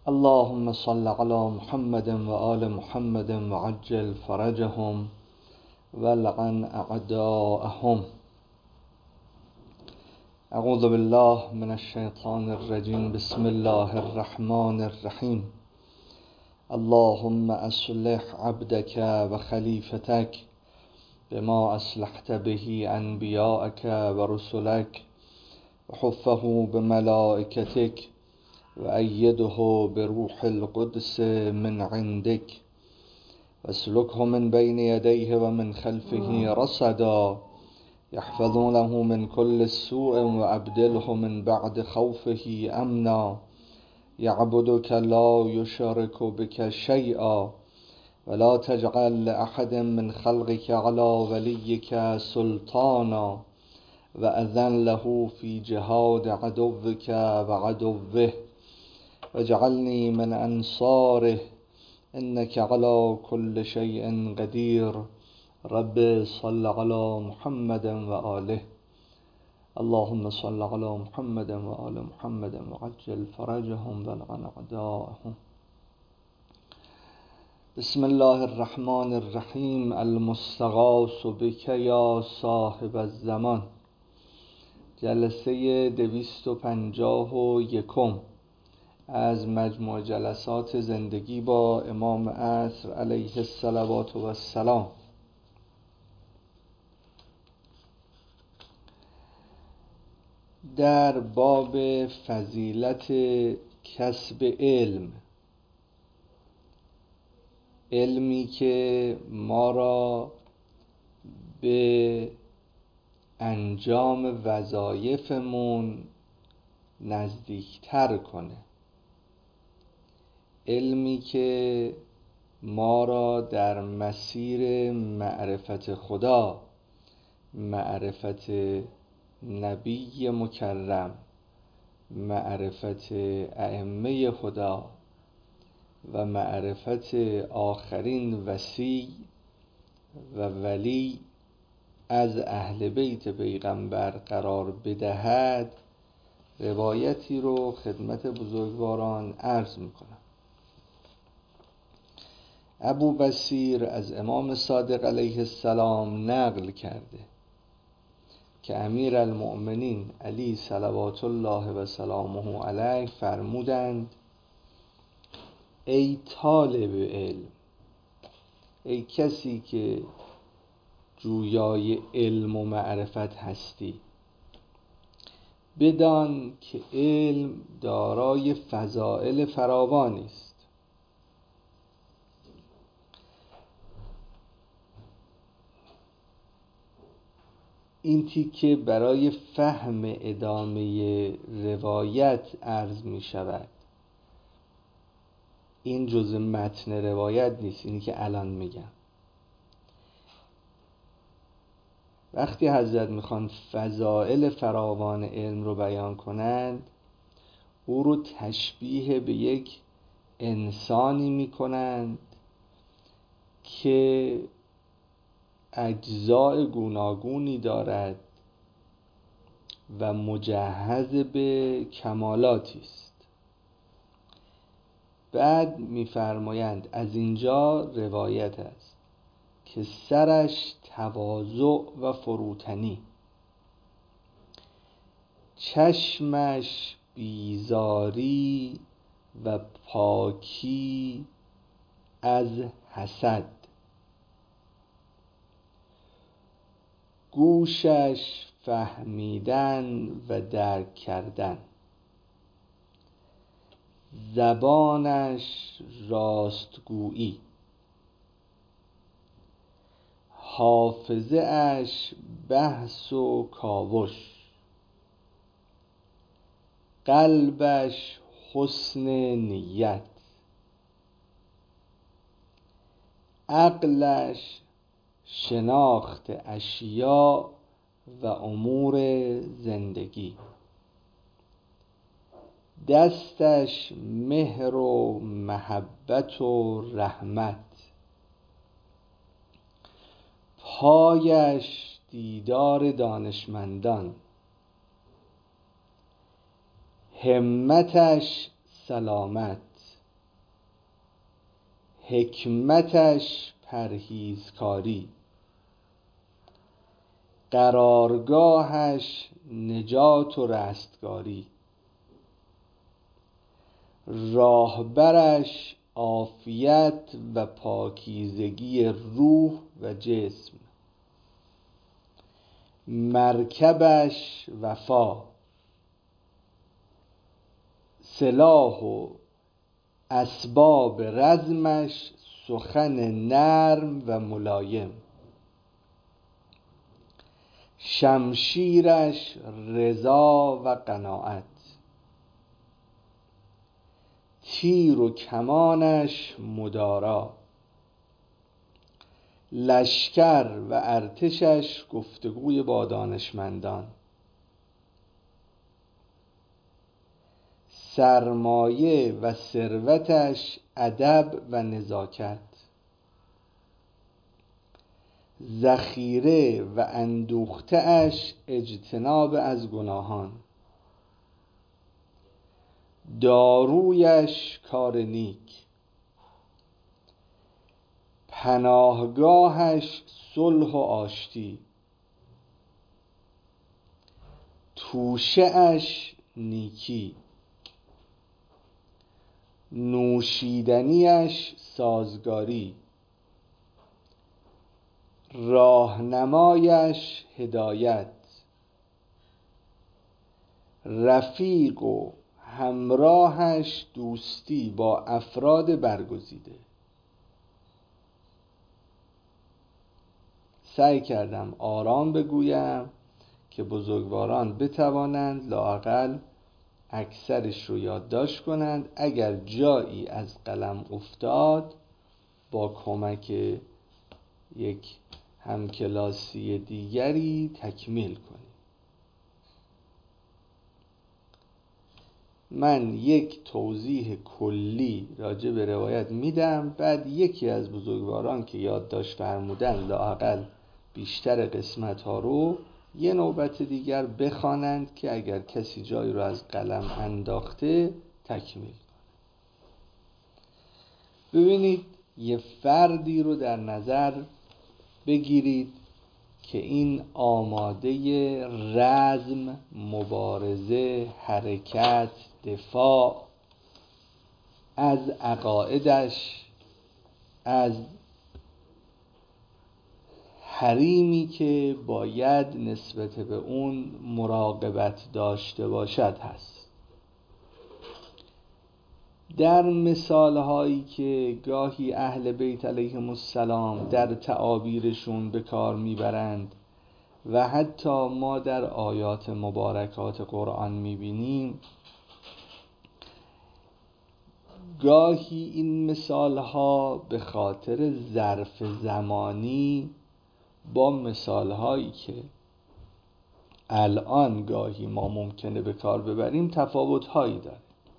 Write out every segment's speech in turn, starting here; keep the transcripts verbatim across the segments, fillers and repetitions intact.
اللهم صل على محمد وآل محمد وعجل فرجهم والعن أعداءهم. اعوذ بالله من الشیطان الرجیم. بسم الله الرحمن الرحیم. اللهم اصلح عبدك وخليفتك بما اصلحت به انبیاءك ورسلك وحفه بملائكتك وأيده بروح القدس من عندك واسلكه من بين يديه ومن خلفه رصدا يحفظونه من كل سوء وأبدله من بعد خوفه أمنا يعبدك لا يشرك بك شيئا ولا تجعل لأحد من خلقك على وليك سلطانا وأذن له في جهاد عدوك وعدوه واجعلني من أنصاره إنك على كل شيء قدير. رب صل على محمد وآله. اللهم صل على محمد وآل محمد وعجل فرجهم والعن أعداءهم. بسم الله الرحمن الرحیم. المستغاث بك یا صاحب الزمان. جلسه دویست و پنجاه و یکم از مجموع جلسات زندگی با امام عصر علیه الصلوات و السلام. در باب فضیلت کسب علم، علمی که ما را به انجام وظایفمون نزدیکتر کنه، علمی که ما را در مسیر معرفت خدا، معرفت نبی مکرم، معرفت ائمه خدا و معرفت آخرین وصی و ولی از اهل بیت پیغمبر قرار بدهد، روایتی رو خدمت بزرگواران عرض میکنم. ابو بصیر از امام صادق علیه السلام نقل کرده که امیر المؤمنین علی صلوات الله و سلامه علیه فرمودند: ای طالب علم، ای کسی که جویای علم و معرفت هستی، بدان که علم دارای فضائل فراوانی است. این تیکه برای فهم ادامه روایت عرض می شود. این جزء متن روایت نیست، اینی که الان میگم. وقتی حضرت میخوان فضائل فراوان علم رو بیان کنند، او رو تشبیه به یک انسانی میکنند که اجزاء گوناگونی دارد و مجهز به کمالاتی است. بعد میفرمایند از اینجا روایت است که سرش تواضع و فروتنی، چشمش بیزاری و پاکی از حسد، گوشش فهمیدن و درک کردن، زبانش راستگویی، حافظه اش بحث و کاوش، قلبش حسن نیت، عقلش شناخت اشیاء و امور زندگی، دستش مهر و محبت و رحمت، پایش دیدار دانشمندان، همتش سلامت، حکمتش پرهیزکاری، قرارگاهش نجات و رستگاری، راهبرش عافیت و پاکیزگی روح و جسم، مرکبش وفا، سلاح و اسباب رزمش سخن نرم و ملایم، شمشیرش رضا و قناعت، تیر و کمانش مدارا، لشکر و ارتشش گفتگوی با دانشمندان، سرمایه و ثروتش ادب و نزاکت، ذخیره و اندوخته اش اجتناب از گناهان، دارویش کار نیک، پناهگاهش صلح و آشتی، توشه اش نیکی، نوشیدنیش سازگاری، راهنمایش هدایت، رفیق و همراهش دوستی با افراد برگزیده. سعی کردم آرام بگویم که بزرگواران بتوانند لااقل اکثرش رو یادداشت کنند، اگر جایی از قلم افتاد با کمک یک همکلاسی دیگری تکمیل کنید. من یک توضیح کلی راجع به روایت میدم، بعد یکی از بزرگواران که یادداشت فرمودن لااقل بیشتر قسمت ها رو یه نوبت دیگر بخوانند که اگر کسی جایی رو از قلم انداخته تکمیل کنه. ببینید یه فردی رو در نظر بگیرید که این آماده رزم، مبارزه، حرکت، دفاع از عقایدش، از حریمی که باید نسبت به اون مراقبت داشته باشد هست. در مثالهایی که گاهی اهل بیت علیهم السلام در تعابیرشون به کار میبرند و حتی ما در آیات مبارکات قرآن میبینیم، گاهی این مثالها به خاطر ظرف زمانی با مثالهایی که الان گاهی ما ممکنه به کار ببریم تفاوتهایی داره.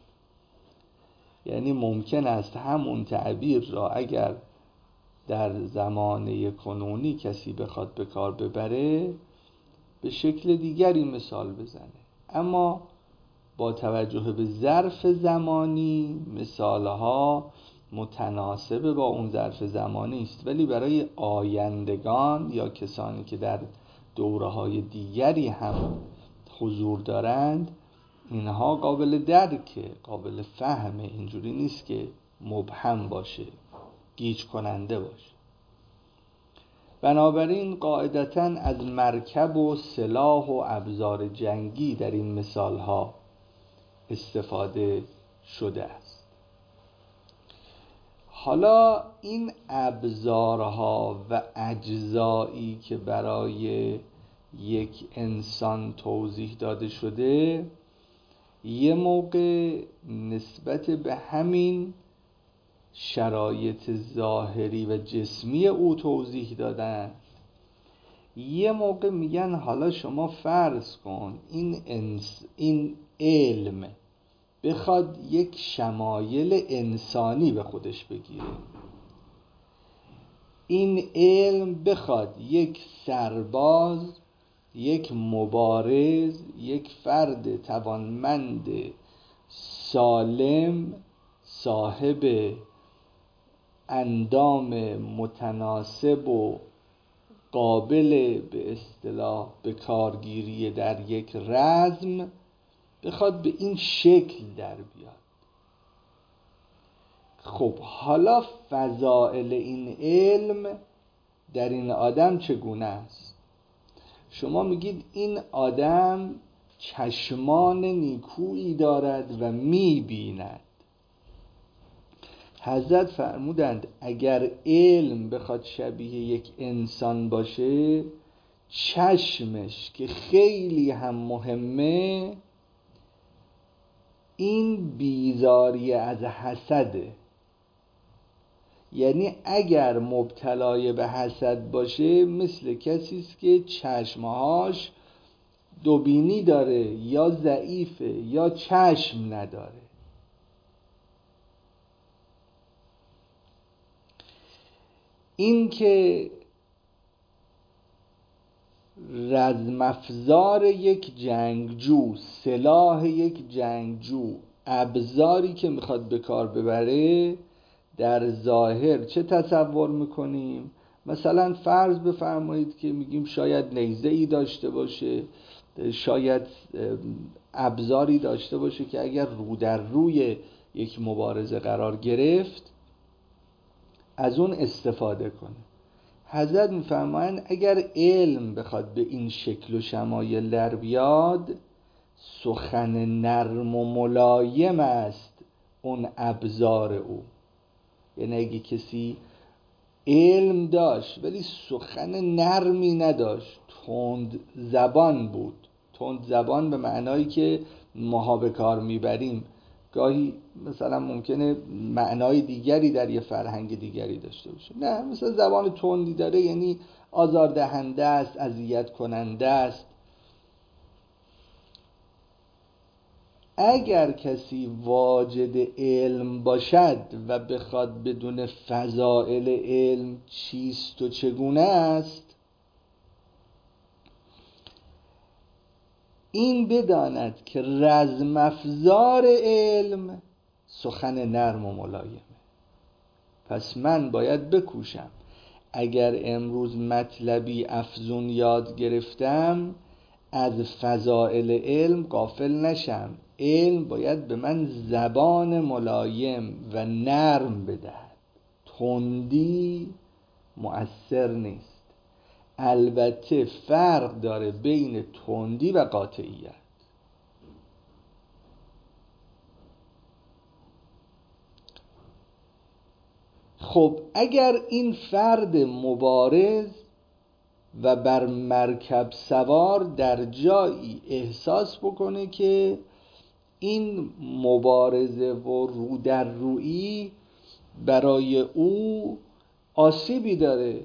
یعنی ممکن است همون تعبیر را اگر در زمانه کنونی کسی بخواد به کار ببره به شکل دیگری مثال بزنه، اما با توجه به ظرف زمانی مثالها متناسب با اون ظرف زمانی است، ولی برای آیندگان یا کسانی که در دوره‌های دیگری هم حضور دارند اینها قابل درکه، قابل فهمه. اینجوری نیست که مبهم باشه، گیج کننده باشه. بنابراین قاعدتاً از مرکب و سلاح و ابزار جنگی در این مثالها استفاده شده است. حالا این ابزارها و اجزایی که برای یک انسان توضیح داده شده یه موقع نسبت به همین شرایط ظاهری و جسمی او توضیح دادن، یه موقع میگن حالا شما فرض کن این, انس این علم بخواد یک شمایل انسانی به خودش بگیره، این علم بخواد یک سرباز، یک مبارز، یک فرد توانمند سالم، صاحب اندام متناسب و قابل به اصطلاح به کارگیری در یک رزم بخواد به این شکل در بیاد. خب حالا فضائل این علم در این آدم چگونه است؟ شما میگید این آدم چشمان نیکویی دارد و میبیند. حضرت فرمودند اگر علم بخواد شبیه یک انسان باشه، چشمش که خیلی هم مهمه این بیزاری از حسده. یعنی اگر مبتلای به حسد باشه مثل کسی است که چشمهاش دوبینی داره یا ضعیفه یا چشم نداره. این که رزمافزار یک جنگجو، سلاح یک جنگجو، ابزاری که میخواد به کار ببره، در ظاهر چه تصور میکنیم؟ مثلا فرض بفرمایید که میگیم شاید نیزه ای داشته باشه، شاید ابزاری داشته باشه که اگر رو در روی یک مبارزه قرار گرفت از اون استفاده کنه. حضرت میفرمایند اگر علم بخواد به این شکل و شمایل در بیاد، سخن نرم و ملایم است اون ابزار او. یعنی اگه کسی علم داشت ولی سخن نرمی نداشت، تند زبان بود، تند زبان به معنایی که ماها به کار میبریم، گاهی مثلا ممکنه معنای دیگری در یه فرهنگ دیگری داشته باشه، نه مثلا زبان تندی داره یعنی آزاردهنده است، اذیت کننده است. اگر کسی واجد علم باشد و بخواد بدون فضائل علم چیست و چگونه است، این بداند که رزمافزار علم سخن نرم و ملایمه. پس من باید بکوشم اگر امروز مطلبی افزون یاد گرفتم از فضائل علم غافل نشم. علم باید به من زبان ملایم و نرم بدهد. تندی مؤثر نیست. البته فرق داره بین تندی و قاطعیت. خب اگر این فرد مبارز و بر مرکب سوار در جایی احساس بکنه که این مبارزه و رو در رویی برای او آسیبی داره،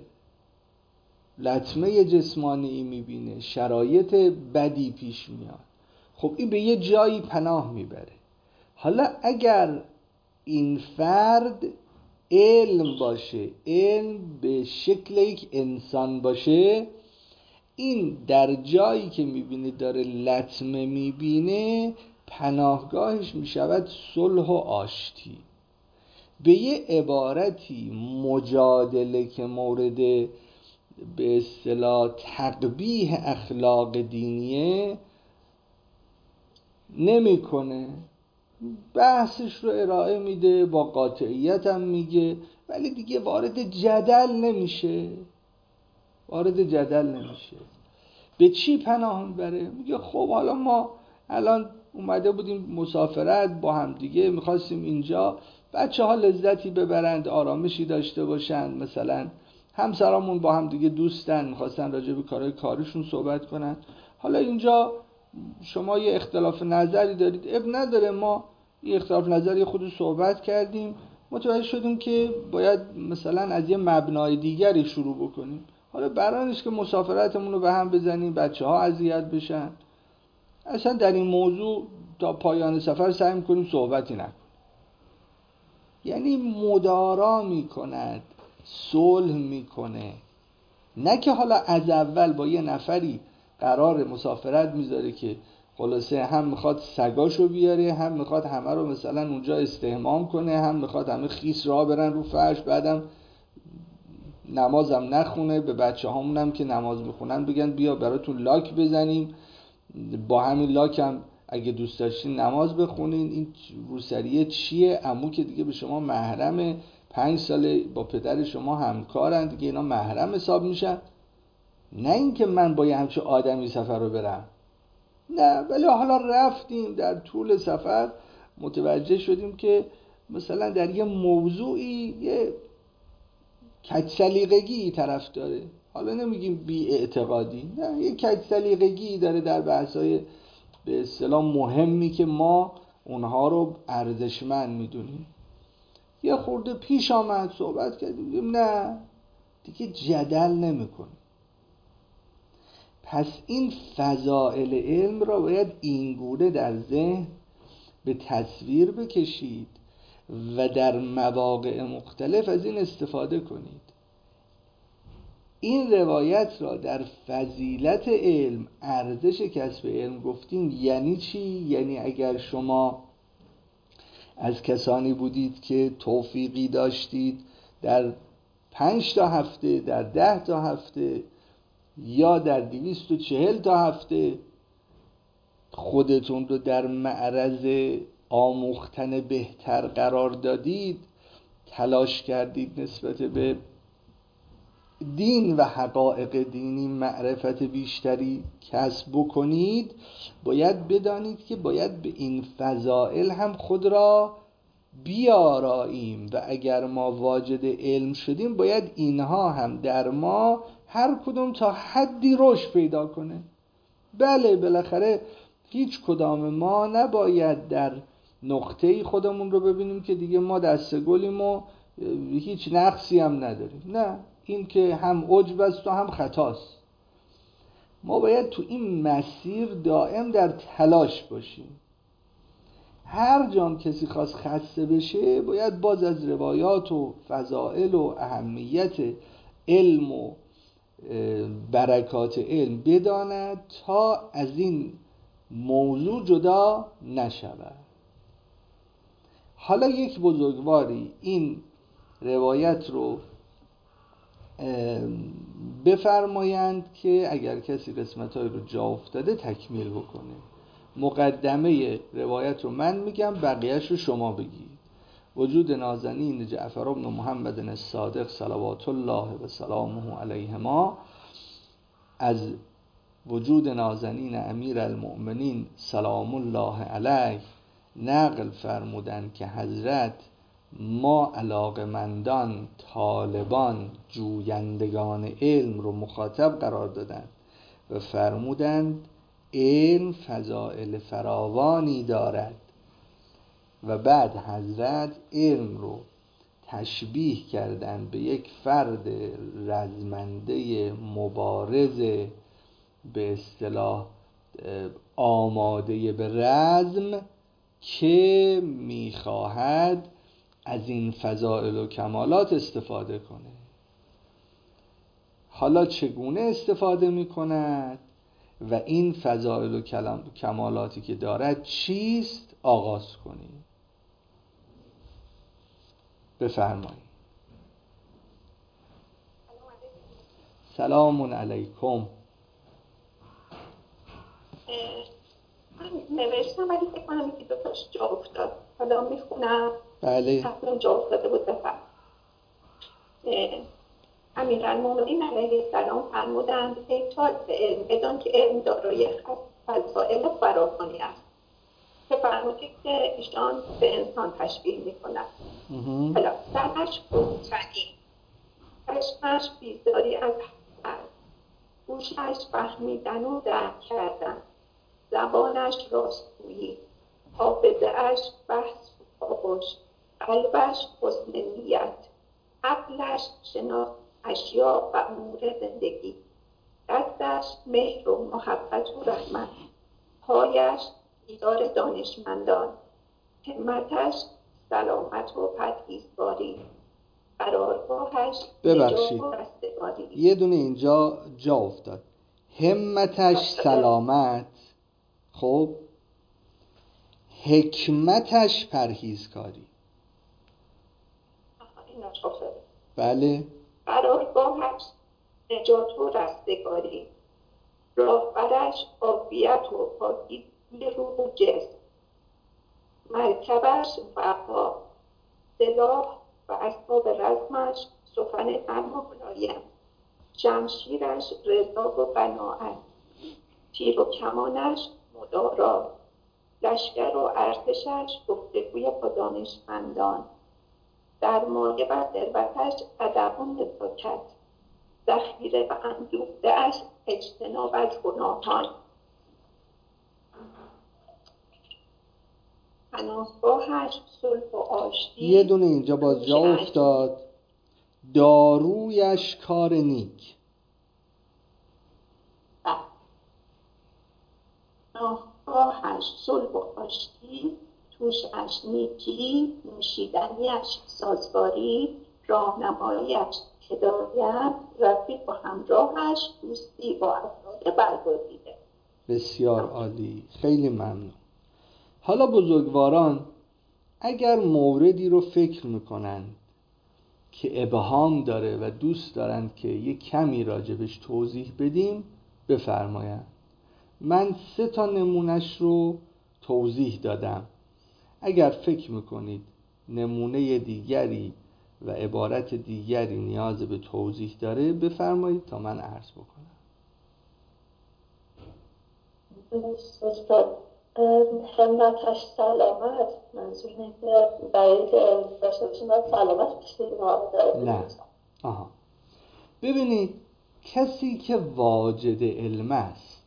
لطمه جسمانی میبینه، شرایط بدی پیش میاد، خب این به یه جایی پناه میبره. حالا اگر این فرد علم باشه، علم به شکل یک انسان باشه، این در جایی که میبینه داره لطمه میبینه پناهگاهش میشود صلح و آشتی. به یه عبارتی مجادله که مورد به اصطلاح تقبیح اخلاق دینیه نمیکنه، بحثش رو ارائه میده، با قاطعیت هم میگه، ولی دیگه وارد جدل نمیشه. وارد جدل نمیشه. به چی پناه میبره؟ میگه خب حالا ما الان اومده بودیم مسافرت با هم دیگه، میخواستیم اینجا بچه ها لذتی ببرند، آرامشی داشته باشند، مثلا همسرامون با هم دیگه دوستن، میخواستن راجع به کارهای کاریشون صحبت کنن، حالا اینجا شما یه اختلاف نظری دارید، اب نداره، ما یه اختلاف نظری خود صحبت کردیم، متوجه شدیم که باید مثلا از یه مبنای دیگری شروع بکنیم، حالا برای نیست که مسافرتمون رو به هم بزنیم، بچه ها اذیت بشن، اصلا در این موضوع تا پایان سفر سعی میکنیم صحبتی نکنیم. یعنی مدارا میکند، صلح میکنه، نه که حالا از اول با یه نفری قرار مسافرت میذاره که خلاصه هم میخواد سگاشو بیاره، هم میخواد همه رو مثلا اونجا استحمام کنه، هم میخواد همه خیس راه برن رو فرش، بعدم نمازم نخونه، به بچه هامونم که نماز میخونن بگن بیا براتون لاک بزنیم، با همین لاک هم اگه دوست داشتین نماز بخونین. این روسریه چیه؟ عمو که دیگه به شما محرمه، پنج ساله با پدر شما همکارن دیگه، اینا محرم حساب میشن. نه اینکه من با یه همچه آدمی سفر رو برم، نه، ولی حالا رفتیم در طول سفر متوجه شدیم که مثلا در یه موضوعی یه کج سلیقگی طرف داره، حالا نمیگیم بی اعتقادی، نه، یه کج سلیقگی داره در بحثای به اصطلاح مهمی که ما اونها رو ارزشمند میدونیم. یه خورده پیش آمد صحبت کردیم، نه دیگه جدل نمیکنیم. پس این فضائل علم را باید اینگونه در ذهن به تصویر بکشید و در مواقع مختلف از این استفاده کنید. این روایت را در فضیلت علم، ارزش کسب علم گفتیم. یعنی چی؟ یعنی اگر شما از کسانی بودید که توفیقی داشتید در پنج تا هفته، در ده تا هفته یا در دویست و چهل تا هفته خودتون رو در معرض آموختن بهتر قرار دادید، تلاش کردید نسبت به دین و حقایق دینی معرفت بیشتری کسب بکنید، باید بدانید که باید به این فضائل هم خود را بیاراییم و اگر ما واجد علم شدیم باید اینها هم در ما هر کدوم تا حدی رشد پیدا کنه. بله بالاخره هیچ کدام ما نباید در نقطه‌ای خودمون رو ببینیم که دیگه ما دستگلیم و هیچ نقصی هم نداریم. نه، این که هم عجب است و هم خطاست. ما باید تو این مسیر دائم در تلاش باشیم. هر جام کسی خواست خسته بشه باید باز از روایات و فضائل و اهمیت علم و برکات علم بداند تا از این موضوع جدا نشود. حالا یک بزرگواری این روایت رو بفرمایند که اگر کسی قسمت‌های رو جا افتاده تکمیل بکنه. مقدمه روایت رو من میگم، بقیه‌اش رو شما بگید. وجود نازنین جعفر بن محمد الصادق صلوات الله و سلامه علیهما از وجود نازنین امیر المؤمنین سلام الله علیه نقل فرمودند که حضرت ما علاقمندان، طالبان، جویندگان علم رو مخاطب قرار دادند و فرمودند علم فضائل فراوانی دارد و بعد حضرت علم رو تشبیه کردند به یک فرد رزمنده مبارز، به اصطلاح آماده به رزم، که میخواهد از این فضائل و کمالات استفاده کنه. حالا چگونه استفاده میکند و این فضائل و کمالاتی که دارد چیست؟ آغاز کنیم. بفرمایید. سلام علیکم. من نوشتم ولی فکر کنم یکی دوتاش جا افتاد. حالا میخونم. بله. حتما جا افتاده بود. بفرم. امیرالمومنین علیه السلام فرمودند ای طالب علم بدان که علم دارای فضائل فراوانی است. که فرمودید که ایشان به انسان تشبیه میکنند. حالا سرش گوشنی، چشمش بیزاری از حق، گوشش فهمیدن و درک کردن، زبانش راستگویی، حافظه‌اش بحث و فحش، قلبش حسن نیت، عقلش شناخت اشیا و امور زندگی، دستش مهر و محبت و رحمت، پایش دیدار دانشمندان، همتش سلامت و پرهیزگاری، قرارگاهش ببخشید یه دونه اینجا جا افتاد. همتش سلامت. خب حکمتش پرهیزکاری. اینا شاخه. بله. قرارگاهش نجات و رستگاری، راهبرش عافیت و پاکی روح و جسم، مرکبش وفا، سلاح و اسباب رزمش سخن نرم و ملایم، شمشیرش رضا و قناعت، تیر و کمانش مدارا، لشکر و ارتشش گفتگوی با دانشمندان، سرمایه و ثروتش ادب و نزاکت، ذخیره و اندوخته‌اش اجتناب از گناهان، پناهگاهش صلح و آشتی. یه دونه اینجا باز جا افتاد، دارویش کار نیک. پناهگاهش صلح و آشتی، توشش نیکی، نوشیدنیش سازگاری، راهنماییش هدایت، رفیق و همراهش دوستی با افراد برگزیده. بسیار عالی، خیلی ممنون. حالا بزرگواران اگر موردی رو فکر میکنن که ابهام داره و دوست دارن که یک کمی راجبش توضیح بدیم بفرمایند. من سه تا نمونش رو توضیح دادم. اگر فکر میکنید نمونه دیگری و عبارت دیگری نیاز به توضیح داره بفرمایید تا من عرض بکنم. استاد همتش سلامت، منظور اینه که برای اینکه علم داشته باشیم باید سلامت باشیم؟ نه. آها. ببینید کسی که واجد علم است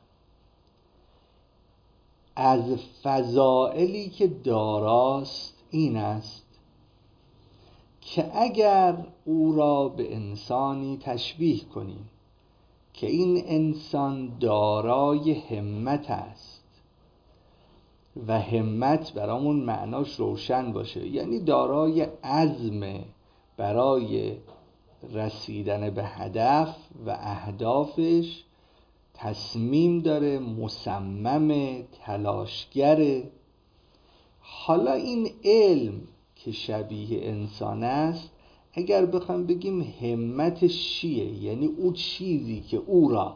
از فضائلی که داراست این است که اگر او را به انسانی تشبیه کنیم که این انسان دارای همت است و همت برامون معناش روشن باشه، یعنی دارای عزم برای رسیدن به هدف و اهدافش، تصمیم داره، مصمم، تلاشگره. حالا این علم که شبیه انسان است اگر بخوام بگیم همتش چیه، یعنی او چیزی که او را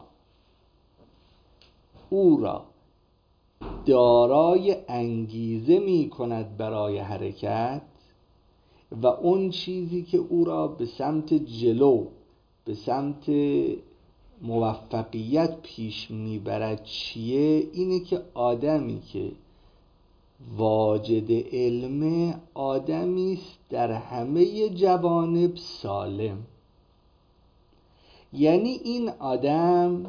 او را دارای انگیزه می کند برای حرکت و اون چیزی که او را به سمت جلو، به سمت موفقیت پیش میبرد چیه؟ اینه که آدمی که واجد علم آدمی است در همه جوانب سالم. یعنی این آدم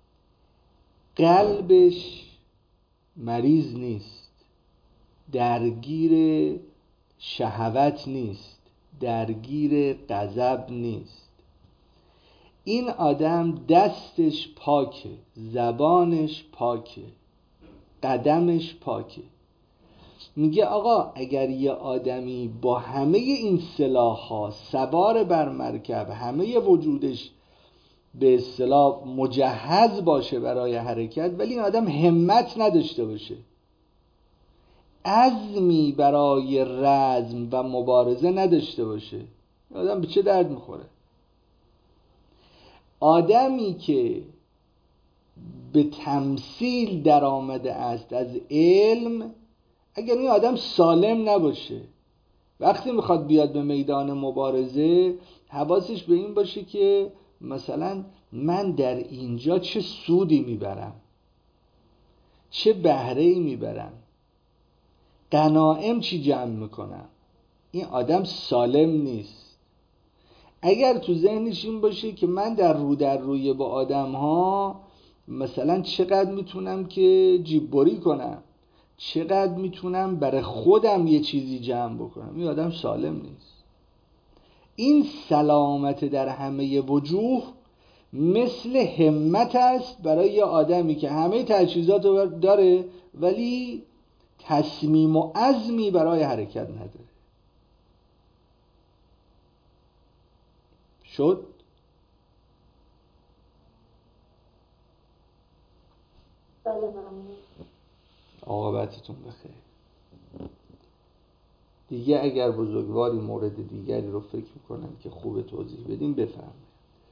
قلبش مریض نیست، درگیر شهوت نیست، درگیر غضب نیست. این آدم دستش پاکه، زبانش پاکه، قدمش پاکه. میگه آقا اگر یه آدمی با همه این سلاح‌ها سوار بر مرکب، همه وجودش به اصطلاح مجهز باشه برای حرکت، ولی این آدم همت نداشته باشه، عزمی برای رزم و مبارزه نداشته باشه، این آدم به چه درد میخوره؟ آدمی که به تمثیل در آمده است از علم، اگر این آدم سالم نباشه، وقتی میخواد بیاد به میدان مبارزه حواسش به این باشه که مثلا من در اینجا چه سودی میبرم، چه بهره‌ای میبرم، غنایم چی جمع میکنم. این آدم سالم نیست. اگر تو ذهنش این باشه که من در رو در روی با آدم ها مثلا چقدر میتونم که جیببری کنم، چقدر میتونم برای خودم یه چیزی جمع بکنم، این آدم سالم نیست. این سلامت در همه وجوه مثل همت است برای یه آدمی که همه تجهیزات رو داره ولی تصمیم و عزمی برای حرکت نداره. شد؟ بله ممنون. عاقبتتون بخیر. دیگه اگر بزرگواری مورد دیگری رو فکر میکنن که خوب توضیح بدیم بفرمایید.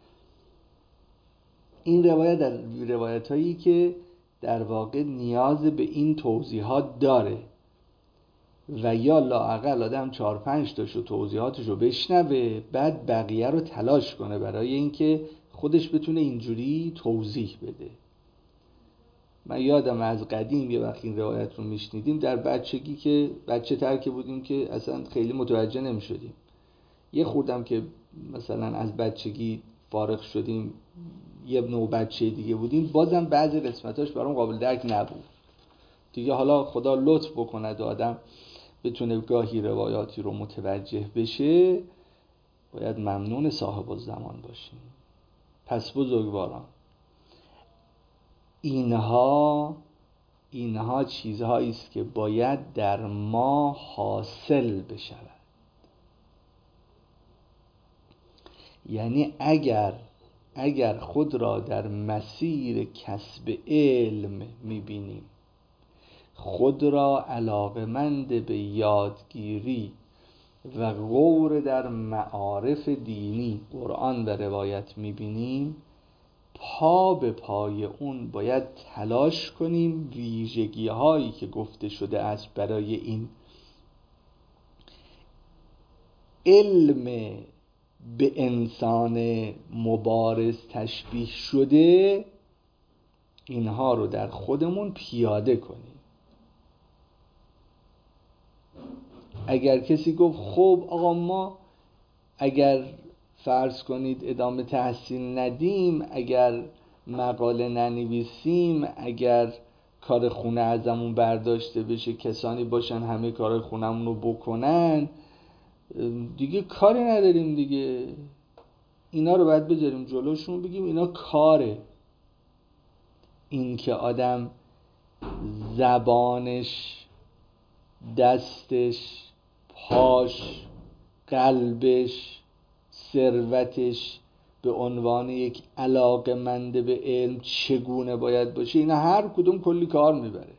این روایت در روایت هایی که در واقع نیاز به این توضیحات داره و یا لااقل آدم چهار پنج تاشو توضیحاتشو بشنوه بعد بقیه رو تلاش کنه برای اینکه خودش بتونه اینجوری توضیح بده. من یادم از قدیم یه وقت این روایت رو میشنیدیم در بچگی که بچه تر که بودیم که اصلا خیلی متوجه نمیشدیم. یه خوردم که مثلا از بچگی فارغ شدیم یه نوع بچه دیگه بودیم بازم بعضی قسمتاش برام قابل درک نبود دیگه. حالا خدا لطف بکند و آدم بتونه گاهی روایاتی رو متوجه بشه باید ممنون صاحب الزمان باشیم. پس بزرگواران اینها اینها چیزهایی است که باید در ما حاصل بشود. یعنی اگر اگر خود را در مسیر کسب علم میبینیم، خود را علاقمند به یادگیری و غور در معارف دینی قرآن و روایت میبینیم، پا به پای اون باید تلاش کنیم ویژگی هایی که گفته شده است برای این علم به انسان مبارز تشبیه شده اینها رو در خودمون پیاده کنیم. اگر کسی گفت خب آقا ما اگر فرض کنید ادامه تحصیل ندیم، اگر مقاله ننویسیم، اگر کار خونه ازمون برداشته بشه کسانی باشن همه کار خونمون رو بکنن دیگه کاری نداریم دیگه، اینا رو باید بذاریم جلوشون بگیم اینا کاره. این که آدم زبانش، دستش، پاش، قلبش، ثروتش به عنوان یک علاقه‌مند به علم چگونه باید باشه، اینا هر کدوم کلی کار میبره.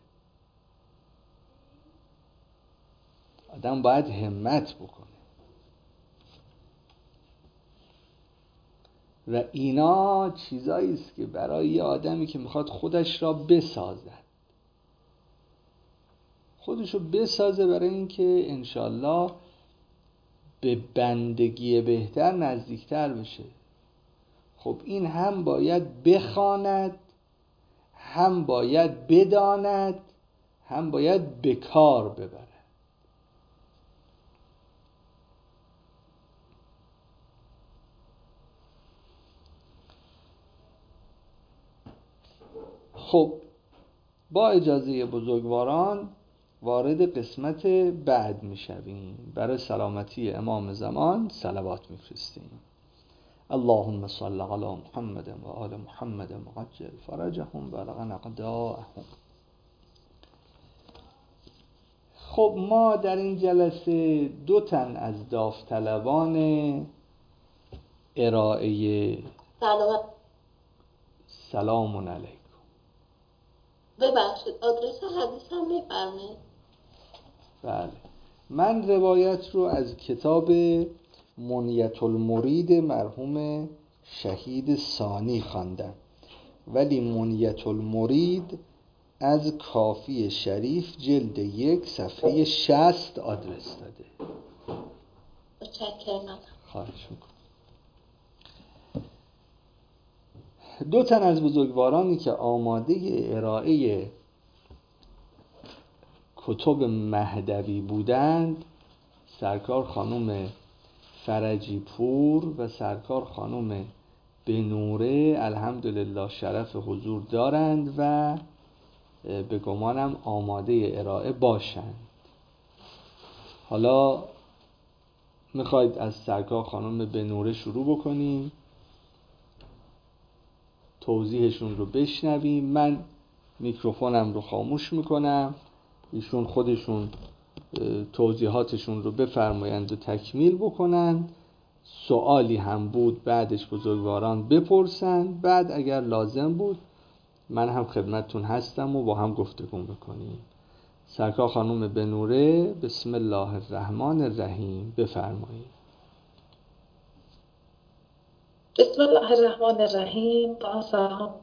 آدم باید همت بکنه و اینا چیزایی است که برای یه آدمی که میخواد خودش را بسازد، خودشو بسازه برای اینکه انشالله به بندگی بهتر نزدیکتر بشه. خب این هم باید بخواند، هم باید بداند، هم باید به کار ببره. خب با اجازه بزرگواران وارد قسمت بعد میشویم. برای سلامتی امام زمان صلوات میفرستیم. اللهم صل علی محمد و آل محمد وعجل فرجهم بلغ اقداءهم. خب ما در این جلسه دو تن از داوطلبان ارائه سلام سلام علیکم. ببخشید آدرس حدیث هم میفرمایید؟ بله، من روایت رو از کتاب منیت المرید مرحوم شهید ثانی خواندم، ولی منیت المرید از کافی شریف جلد یک صفحه شصت آدرس داده. متشکرم. خواهش میکنم. دو تن از بزرگوارانی که آماده ارائه کتب مهدوی بودند، سرکار خانم فرجی پور و سرکار خانم بنوره، الحمدلله شرف حضور دارند و به گمانم آماده ارائه باشند. حالا میخواید از سرکار خانم بنوره شروع بکنیم، توضیحشون رو بشنویم. من میکروفونم رو خاموش میکنم، ایشون خودشون توضیحاتشون رو بفرمایند و تکمیل بکنن. سوالی هم بود بعدش بزرگواران بپرسن، بعد اگر لازم بود من هم خدمتتون هستم و با هم گفتگو بکنیم. سرکار خانم بنوره بسم الله الرحمن الرحیم بفرمایید. بسم الله الرحمن الرحیم. با سلام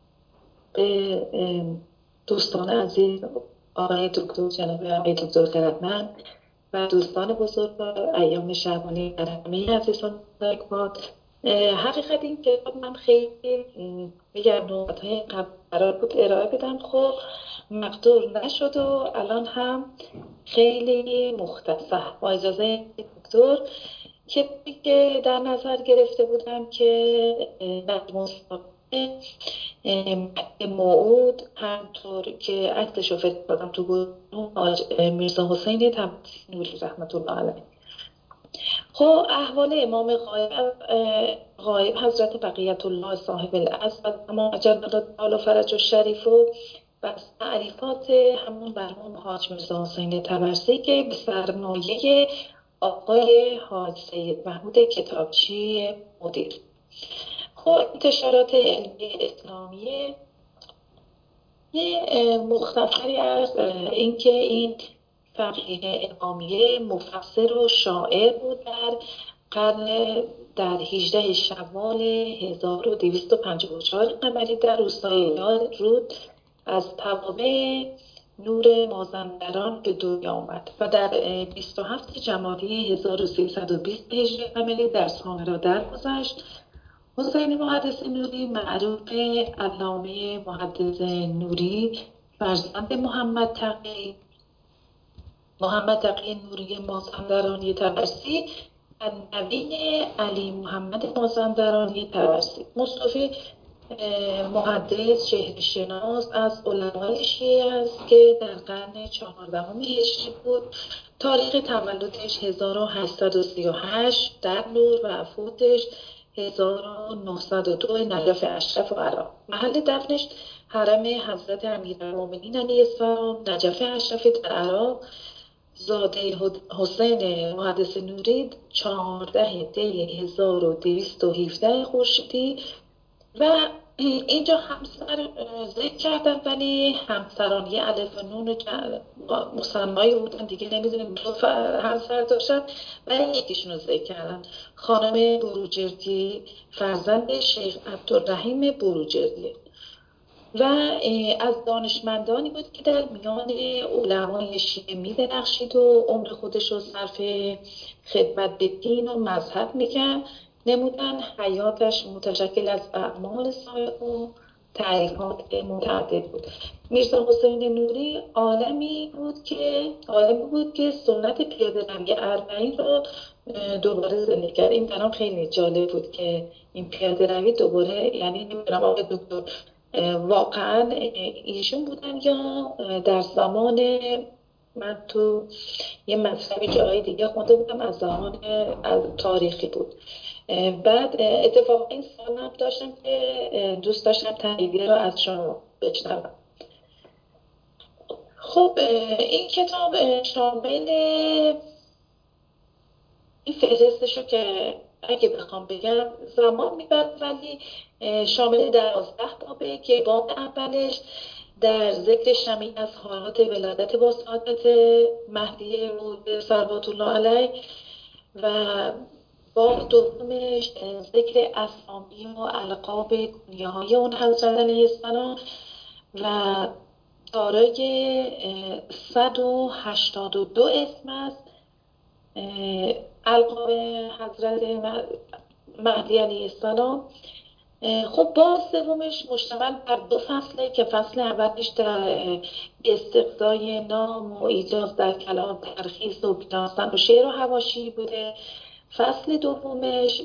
به دوستان عزیز آقای دکتر جناب آقای دکتر خردمند و دوستان بزرگ ایام شعبانی و همه عزیزان باد. حقیقت این کتاب من خیلی میگم نوبت‌های قبل قرار بود ارائه بدم، خب مقدور نشد و الان هم خیلی مختصر با اجازه دکتر که در نظر گرفته بودم که نظم موعود همطور که عکسشو فرستادم تو گروه میرزا حسین تماسی نوری رحمت الله علیه. خب احوال امام غایب غایب حضرت بقیت الله صاحب العصر و تمام جلال الله فرج الشریف و بس تعریفات همون مرحوم حاج میرزا حسین طبرسی که به سرمایه آقای حاج سید محمود کتابچی مدیر. خب انتشارات علمی اسلامی یه مختصری از اینکه این فقیه امامیه مفسر و شاعر بود در قرن در هجده شوال هزار و دویست و پنجاه و چهار قمری در روستای رود از توابع نور مازندران به دنیا آمد و در بیست و هفت جمادی هزار و سیصد و بیست هجری قمری در سامرا درگذشت. حسین محدث نوری معروف به علامه محدث نوری فرزند محمد تقی محمد تقی نوری مازندرانی طبرسی و نوی علی محمد مازندرانی طبرسی. مصطفی محدث چهره شناس از علمای شیعه است که در قرن چهاردهم هجری بود. تاریخ تولدش هزار و هشتصد و سی و هشت در نور و فوتش هزار و نهصد و دو نجف اشرف و عراق. محل دفنش حرم حضرت امیرالمومنین علیه السلام نجف اشرف در عراق. زاده حسین محدث نوری چهارده دی هزار و دویست و هفده خورشیدی و اینجا همسر ذکر کردن ولی همسران یه الف و نون مسمایی بودن دیگه، نمیدونیم دو همسر داشتن ولی یکیشون رو ذکر کردن، خانم بروجردی فرزند شیخ عبدالرحیم بروجردی و از دانشمندانی بود که در میان علمای شیعه می‌درخشید و عمر خودش رو صرف خدمت به دین و مذهب می‌کرد. نمودن حیاتش متشکل از اعمال صالح و تعریفات متعدد بود. میرزا حسین نوری عالمی بود که عالمی بود که سنت پیاده روی اربعین رو دوباره زنده کرد. این برام خیلی جالب بود که این پیاده روی دوباره، یعنی نمیدونم آقای دکتر واقعا ایشون بودن یا در زمان، من تو یه مطلبی جای دیگه خونده بودم از زمان از تاریخی بود. بعد اتفاقا این سال هم داشتم که دوست داشتم تحلیلیه رو از شما بشنوم. خب این کتاب شامل این فهرستش رو که اگه بخوام بگم زمان میبرد ولی شامل دوازده بابه که باب اولش در ذکر شمیع از حالات ولادت با سعادت مهدی مولود صلوات الله علیه و باب دومش ذکر اسامی و القاب کنیه‌های اون حضرت علیه السلام و دارای صد و هشتاد و دو اسم است. القاب حضرت مهدی علیه السلام. خب باب سومش مشتمل بر دو فصله که فصل اولش در استقضای نام و ایجاز در کلام ترخیص و بی‌ناستن و شعر و حواشی بوده. فصل دومش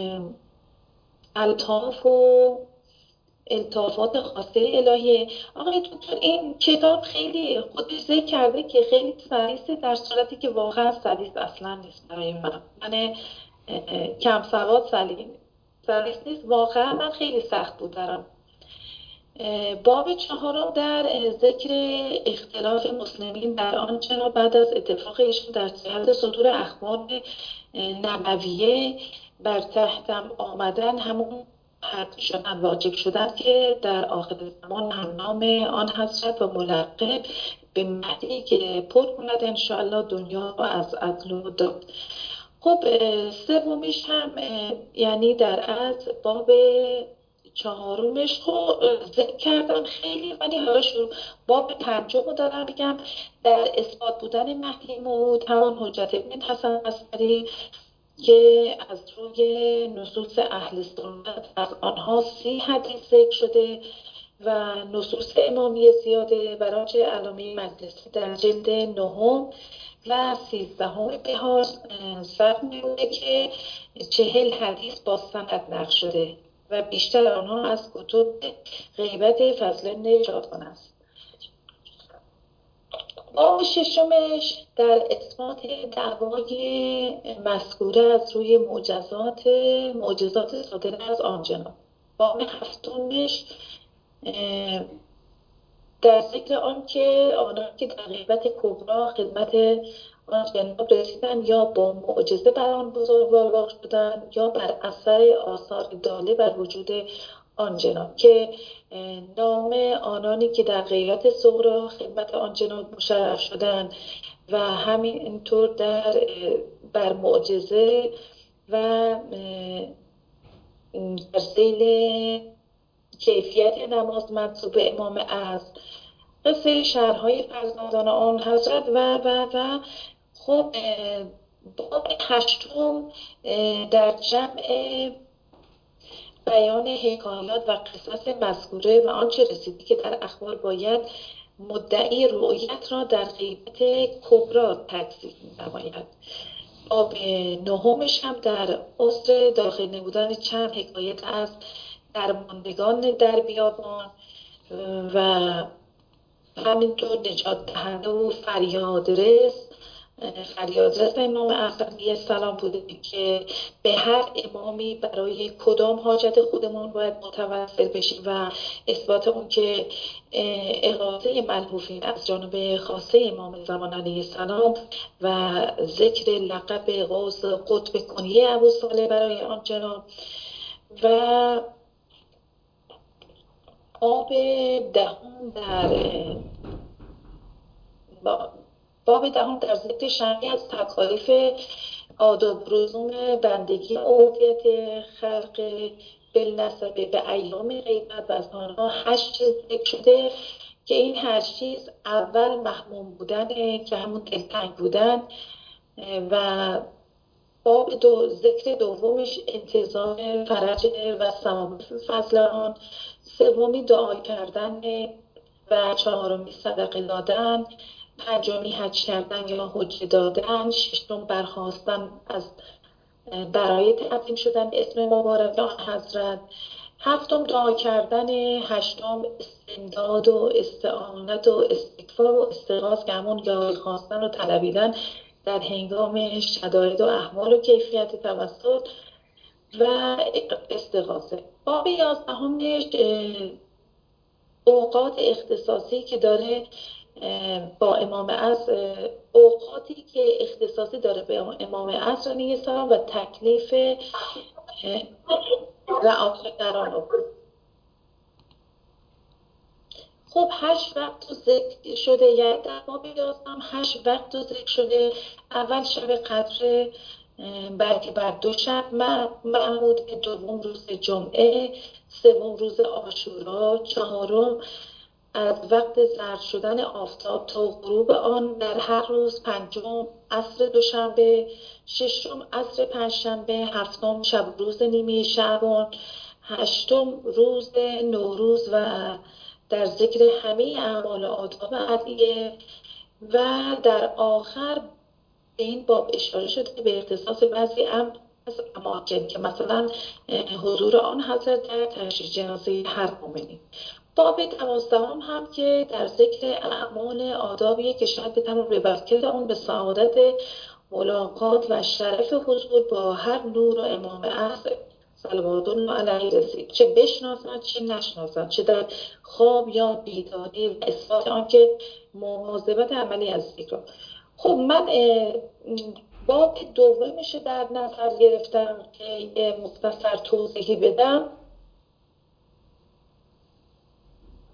الطاف و الطافات خاصه الهیه. آقای دکتر این کتاب خیلی خودش ذکر کرده که خیلی سلیسه، در صورتی که واقعا سلیس اصلا نیست برای من. من کم سواد سلیس نیست، واقعا من خیلی سخت بود برام. باب چهارم در ذکر اختلاف مسلمین در آنچه بعد از اتفاق ایشون در جهت صدور اخبار نبویه بر تحتم آمدن، همون حد شدن واجب شدن که در آخر زمان هم نام آن حضرت و ملقب به مهدی که پر کند انشاءالله دنیا رو از عدل و داد. خب سومیش هم یعنی در از باب چهارمش خب ذکر کردم خیلی، ولی حالا شروع باب پنجم رو دارم بگم. در اثبات بودن مهدی موعود همان حجت ابن حسن عسکری که از روی نصوص اهل سنت از آنها سی حدیث ذکر شده و نصوص امامی زیاده و راجع علامه مجلسی در جلد نهم و سیزدهم بهار ثبت می‌مونه که چهل حدیث با سند نقل شده و بیشتر آنها از کتب غیبت فضل بن جعفر است. باب ششمش در اثبات دعوای مذکوره از روی معجزات معجزات صادره از آن جناب. باب هفتمش در ذکر آن که آنان که در غیبت کبرا خدمت آن جناب رسیدن یا با معجزه بر آن بزرگوار شدن یا بر اثر آثار داله بر وجود آن جناب، که نام آنانی که در غیبت صغرا خدمت آن جناب مشرف شدن و همینطور در بر معجزه و در ذیل کیفیت نماز منسوب امام اعظم، قصه شهرهای فرزندان آن حضرت و و و خب باب هشتم در جمع بیان حکایات و قصص مذکوره و آنچه رسیدی که در اخبار باید مدعی رؤیت را در غیبت کبرا تکذیب می‌نماید. باب نهمش هم در عذر داخل نبودن چند حکایت از درماندگان در بیابان و همینطور نجات دهنده و فریادرس فریادرس امام اعظم علیه السلام بوده که به هر امامی برای کدام حاجت خودمون باید متوسل بشیم و اثبات اون که اغاثه ملهوفین از جانب خاصه امام زمان علیه السلام و ذکر لقب غوث قطب کنیه ابو صالح برای آن جناب و باب دهم در باب دهم در ذکر شرعی از تکالیف آداب رسوم بندگی عبودیت خلق بالنسبه به ایام غیبت و از آنها هشت چیز ذکر شده که این هشت چیز اول محموم بودن که همون دلتنگ بودن و باب دو ذکر دومش انتظار فرج و ثواب فضل آن، سومی دعا کردن و چهارمی صدقه دادن، پنجمی حج کردن یا حج دادن، ششم برخاستن از برای تعظیم شدن اسم مبارک آن حضرت، هفتم دعا کردن، هشتم استمداد و استعانت و استغفار و استغاثه که همون یاری خواستن و طلبیدن در هنگام شدائد و احوال و کیفیت توسل و استغاثه. باب یازدهمش اوقات اختصاصی که داره با امام عصر، اوقاتی که اختصاصی داره به امام عصر علیه السلام و تکلیف رعایت در آن. خب هشت وقت ذکر شده، یعنی در باب یازدهم هشت وقت ذکر شده. اول شب قدر بلکه بر دو شب معمود، دوم روز جمعه، سوم روز عاشورا، چهارم از وقت زرد شدن آفتاب تا غروب آن در هر روز، پنجم عصر دوشنبه، ششم عصر پنجشنبه، هفتم شب روز نیمه شعبان، هشتم روز نوروز و در ذکر همه اعمال آداب ادعیه و در آخر به این باب اشاره شده به اختصاص بعضی از اماکن که مثلا حضور آن حضرت در تشییع جنازه هر مؤمنی. باب دوازدهم هم که در ذکر اعمال آدابیه که شاید بتونم به برکت اون به سعادت ملاقات و شرف حضور با هر نور و امام اعظم صلوات الله علیه رسید، چه بشناسند چه نشناسند، چه در خواب یا بیداری و اثبات آن که مواظبت عملی از ذکر. خب من باب دومش در نظر گرفتم که مختصر توضیحی بدم.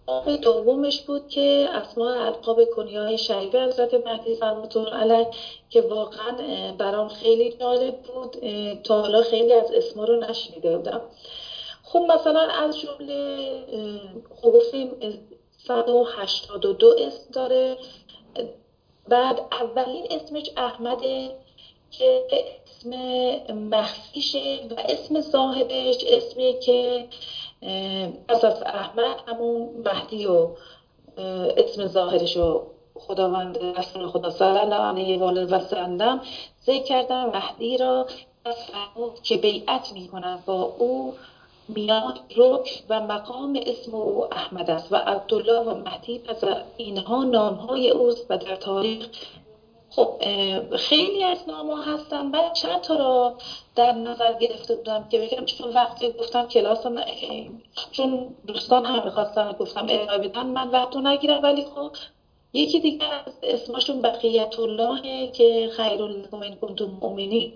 مقام دومش بود که اسماء القاب کنیه‌های شریفه حضرت مهدی سلام الله علیه که واقعا برام خیلی جالب بود، تا حالا خیلی از اسما رو نشنیده بودم. خب مثلا از جمله خب گفتیم صد و هشتاد و دو اسم داره. بعد اولین اسمش احمده که اسم مخفیشه و اسم ظاهرش اسمی که پس از احمد همون مهدی و اسم ظاهرش رو خداوند رسول خدا صلی الله علیه و آله و سلم ذکر کردن. مهدی را از فرمود که بیعت میکنن با او میاد رک و مقام اسم او احمد است و عبدالله و مهدی پس اینها نامهای اوست و در تاریخ خب خیلی از نام ها هستن. من چند تا را در نظر گرفته بودم که بگم، چون وقتی گفتم کلاس ن... چون دوستان هم میخواستن گفتم ارائه بدن من وقت رو نگیرم، ولی خب یکی دیگه از اسمشون بقیت الله که خیر لکم ان کنتم مؤمنین.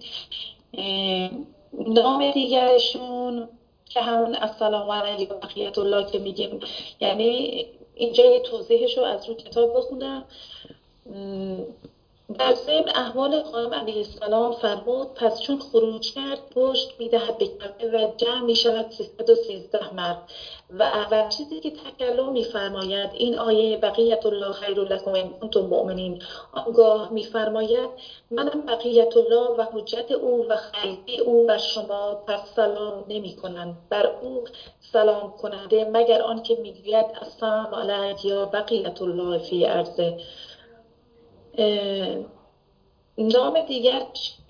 نام دیگرشون که همون السلام علیه و بقیت الله که میگیم، یعنی اینجا یه توضیحش رو از رو کتاب بخونم. در ضمن احوال قائم علیه السلام فرمود پس چون خروج کرد پشت میدهد به کعبه و جمع میشود سیصد و سیزده مرد و اول چیزی که تکلم میفرماید این آیه بقیت الله خیر لکم ان کنتم مؤمنین. آنگاه میفرماید منم بقیت الله و حجت او و خیری او بر شما، پس سلام نمی کنند بر او سلام کننده مگر آن که میگوید السلام علیک یا بقیت الله فی ارضه. نام دیگر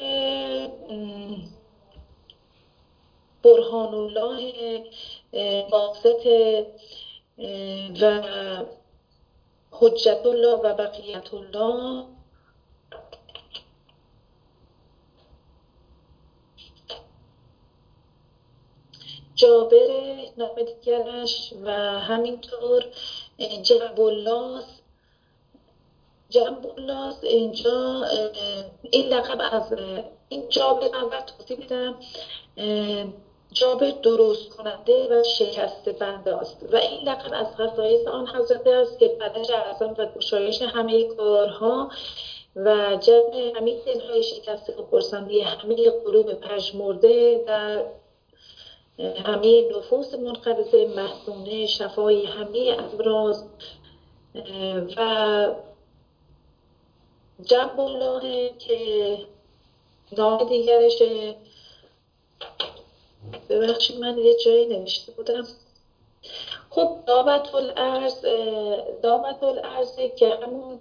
برهان الله واسط و حجت الله و بقیت الله. جابر نام دیگرش و همینطور جنب الله. جنب الله اینجا این لقب از این جابر اول توضیح میدم. جابر درست کننده و شکسته بنده است و این لقب از خصایص آن حضرت است که فلج اعظم و گشایش همه کارها و جمع همه دلهای شکسته و خرسندی همه قلوب پژمرده در همه نفوس منقبضه محزونه، شفای همه امراض و جنب الله که نام دیگرشه. ببخشید من یه جایی نوشته بودم. خب دامت الارض، دامت الارض که همون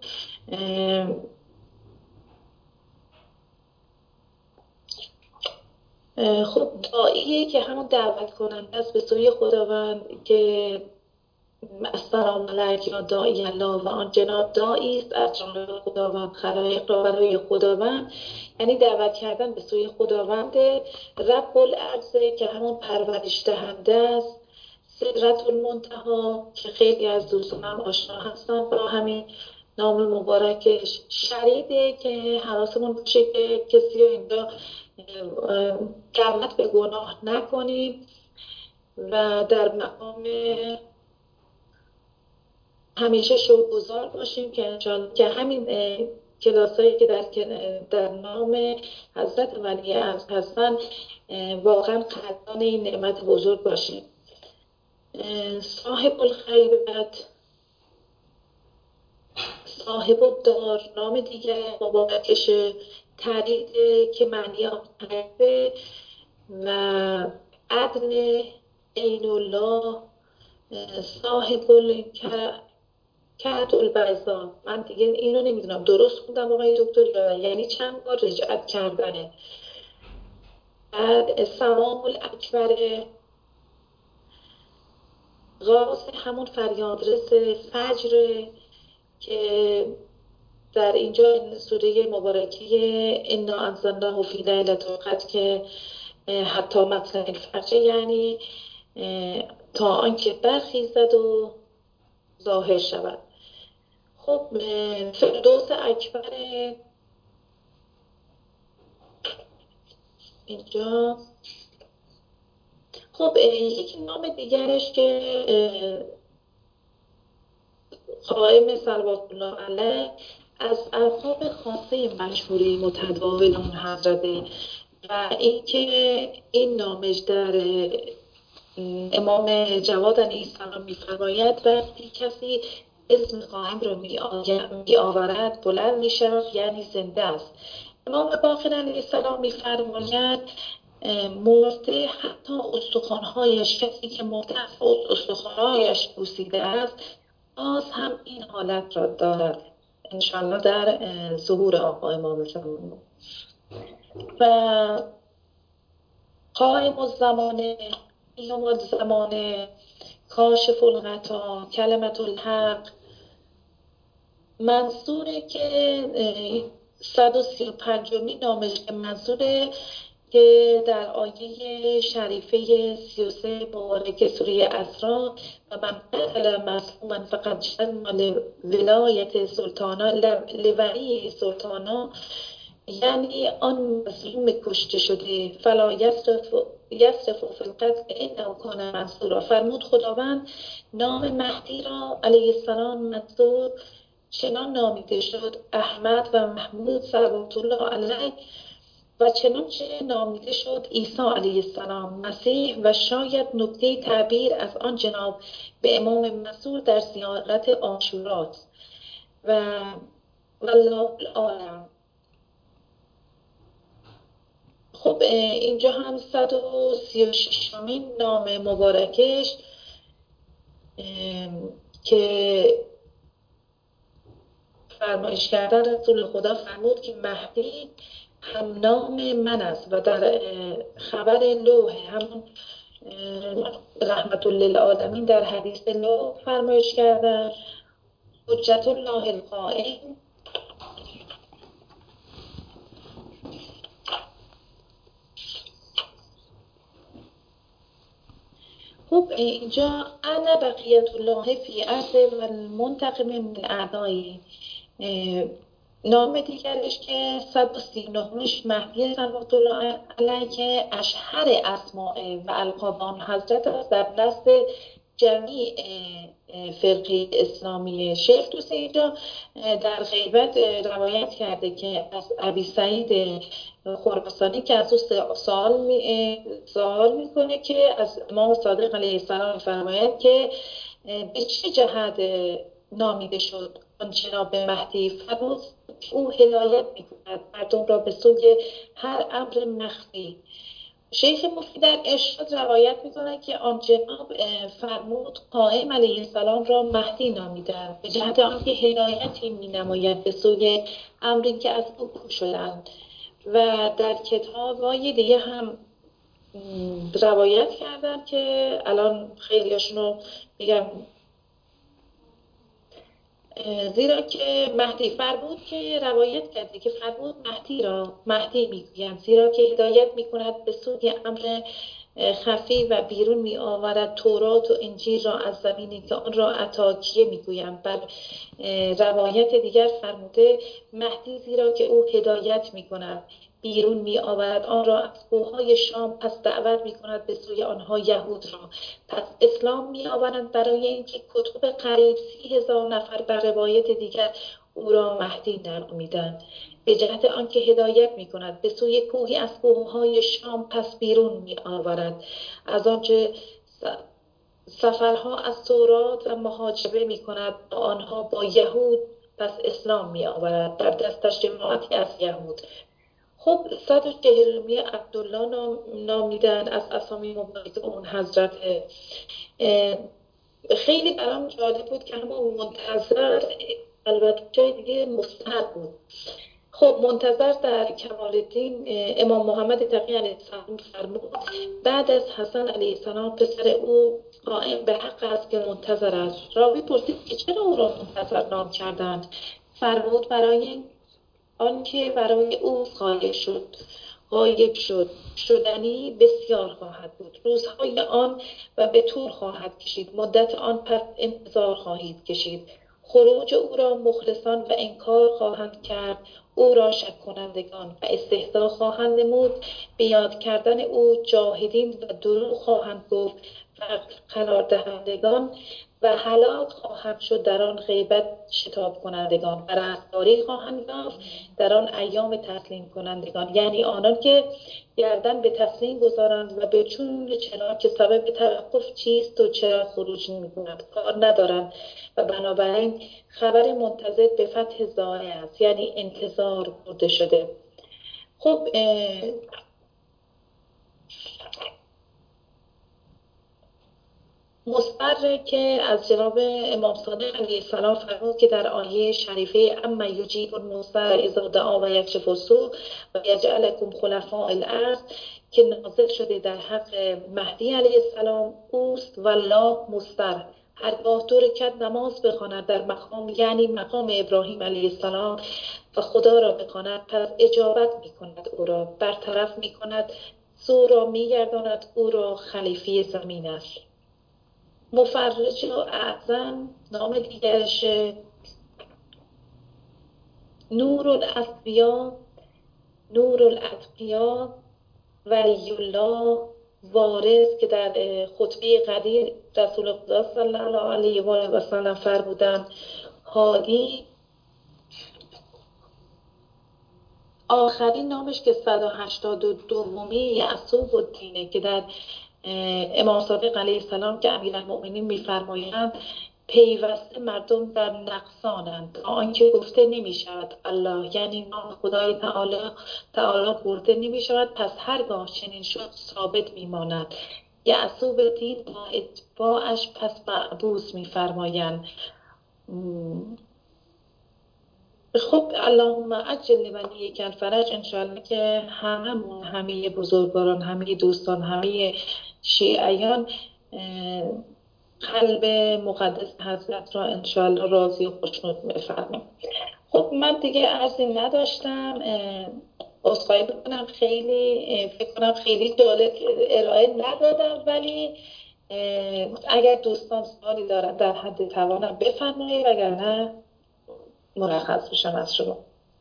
خب داعیه که همون دعوت کننده است به سوی خداوند که السلام علیک یا داعی الله و آن جناب داعی است از جانب خداوند خلایق را برای خداوند، یعنی دعوت کردن به سوی خداوند. رب الارض که همون پرورش دهنده است. سدرت المنتهی که خیلی از دوستان هم آشنا هستن با همین نام مبارکش. شریده که حواسمون باشه که کسی رو اینجا دعوت به گناه نکنیم و در مقام همیشه شکرگزار باشیم که انشاءالله که همین کلاسایی که در در نام حضرت ولی عصر هستن واقعا قدردان این نعمت بزرگ باشیم. صاحب الخیرت، صاحب الدار نام دیگر مبارکش. ترید که معنی آن طرفه و عدل عین الله. صاحب الکرد البیضا، من دیگه اینو نمیدونم درست خوندم آقای دکتر یا یعنی چند بار رجعت کردنه. بعد سلام الاکبر، غاز همون فریادرس فجر که در اینجا سوره مبارکه انا انزلناه فی لیلة القدر که حتی مطلع الفجر یعنی تا آنکه برخیزد و ظاهر شود. خب فردوس اکبر اینجا. خب یک نام دیگرش که قائم صلوات الله علیه از القاب خاصه مشهوری متداول اون حضرته و اینکه این نامش در امام جواد علیه السلام می‌فرماید وقتی کسی اسم قائم رو می آورد بلند می شود یعنی زنده است. امام باقر علیه السلام می‌فرماید مرده حتی استخوان‌هایش، کسی که مرتفع استخوان‌هایش بوسیده است باز هم این حالت را دارد انشاءالله در ظهور آقا امام زمان. و قائم الزمانه، قیوم الزمانه، کاشف الغطا، کلمت الحق، منظوره که صد و سی و پنجمین نامش که منظوره که در آیه شریفه سی و سه مبارک سوره اسراء و من قتل مظلوما فقد جنى ولایت سلطانا لولی سلطانا، یعنی آن مظلوم کشته شده فلا یصرف یصرف فی القتل انه کان منصورا. فرمود خداوند نام مهدی را علیه السلام منصور چنان نامیده شد احمد و محمود صلوات الله علیه و چنانچه نامیده شد عیسی علیه السلام مسیح و شاید نکته تعبیر از آن جناب به امام منصور در زیارت عاشورا و والله اعلم. خب اینجا هم صد و سی و ششمین نام مبارکش که فرمایش کردن رسول خدا فرمود که مهدی هم نام من است و در خبر لوح همون رحمت للعالمین در حدیث لوح فرمایش کردن حجت الله القائم. خب اینجا انا بقیت الله فی ارض و المنتقم من اعدایی، نام دیگرش که صد و سی و نهمش مهدی صلوات الله علیه که اشهر اسماء و القاب آن حضرت است در نزد جمیع فرقه اسلامی. شیخ توسی اینجا در غیبت روایت کرده که از ابی سعید خراسانی که از او سوال می سوال میکنه که از امام صادق علیه السلام فرماید که به چه جهت نامیده شد آن جناب مهدی؟ فرمود او هدایت میکند مردم را به سوی هر امر مخفی. شیخ مفتی در ارشاد روایت میکنه که آن جناب فرمود قائم علیه السلام را مهدی نامیدند به جهت آنکه هدایتی مینماید به سوی امری که از او کو شدند. و در کتاب‌های دیگه هم روایت کردن که الان خیلیاشون رو میگم زیرا که مهدی فرمود که روایت کرده که فرمود مهدی را مهدی میگویند زیرا که هدایت میکند به سوی امر خفی و بیرون می آورد تورات و انجیل را از زمینی که آن را عطاکیه میگویند. بر روایت دیگر فرموده مهدی زیرا که او هدایت میکند بیرون می آورد آن را از کوههای شام پس دعوت می کند به سوی آنها یهود را پس اسلام می آورند برای اینکه کتب قریب سی هزار نفر بر روایت دیگر او را مهدی نامیدند به جهت آنکه هدایت می کند به سوی کوهی از کوههای شام پس بیرون می آورد از آنچه سفرها از تورات و محاجبه می کند با آنها با یهود پس اسلام می آورد در دستش جماعتی از یهود. خب صد و چهلمی عبدالله نام نامیدن از اسامی مبارک اون حضرت. خیلی برام جالب بود که همون منتظر البته جای دیگه مستحب بود. خب منتظر در کمال الدین امام محمد تقی علیه السلام فرمود بعد از حسن علیه السلام پسر او قائم به حق است که منتظر است. راوی پرسید که چرا او را منتظر نام کردند؟ فرمود برای آنکه برای او غایب شد غایب شد شدنی بسیار خواهد بود روزهای آن و به طول خواهد کشید مدت آن پس انتظار خواهید کشید خروج او را مخلصان و انکار خواهند کرد او را شک کنندگان و استهزا خواهند نمود به یاد کردن او جاهدین و دروغ خواهند گفت قرار دهندگان و هلاک خواهم شد در آن غیبت شتاب کنندگان و رستگاری خواهند یافت در آن ایام تسلیم کنندگان، یعنی آنان که گردن به تسلیم گذارند و به چون چنان که سبب توقف چیست و چرا خروج نمی‌کنند کار ندارند و بنابراین خبر منتظر به فتح زای است، یعنی انتظار برده شده. خب مستر که از جناب امام صادق علیه السلام فرمود که در آیه شریفه اما یجیب المضطر اذا دعا و یکشف السوء و یجعلکم خلفاء الارض که نازل شده در حق مهدی علیه السلام اوست والله مستر، هرگاه دو رکعت نماز بخواند در مقام یعنی مقام ابراهیم علیه السلام و خدا را بخواند پس اجابت میکند، او را برطرف میکند، سو را میگرداند، او را خلیفه زمین است. مفرج و اعظم نام دیگرش نور الاسبیا، نور الاتقیا، ولی الله، وارث که در خطبه قدیر رسول خدا صلی الله علیه و آله و سلم فرمودند، هادی. آخرین نامش که صد و هشتاد و دومی یعصوب الدینه که در امام صادق علیه السلام که امیرالمؤمنین می‌فرمایند پیوسته مردم در نقصانند تا آنکه گفته نمی شود الله، یعنی نام خدای تعالی تعالی برده نمی شود، پس هرگاه چنین شد ثابت می ماند. یعصوب الدین با اتباعش پس بعبوس می فرمایند. خب اللهم عجل لولیک الفرج، انشاءالله که هممون، همه بزرگواران، همه دوستان، همه شیعیان قلب مقدس حضرت را انشاءالله راضی و خوشنود بفرماییم. خب من دیگه عرضی نداشتم، عذرخواهی بکنم، خیلی فکر کنم خیلی جالب ارائه ندادم، ولی اگر دوستان سوالی دارن در حد توانم بفرمایید، وگرنه مرخص بشم از شما.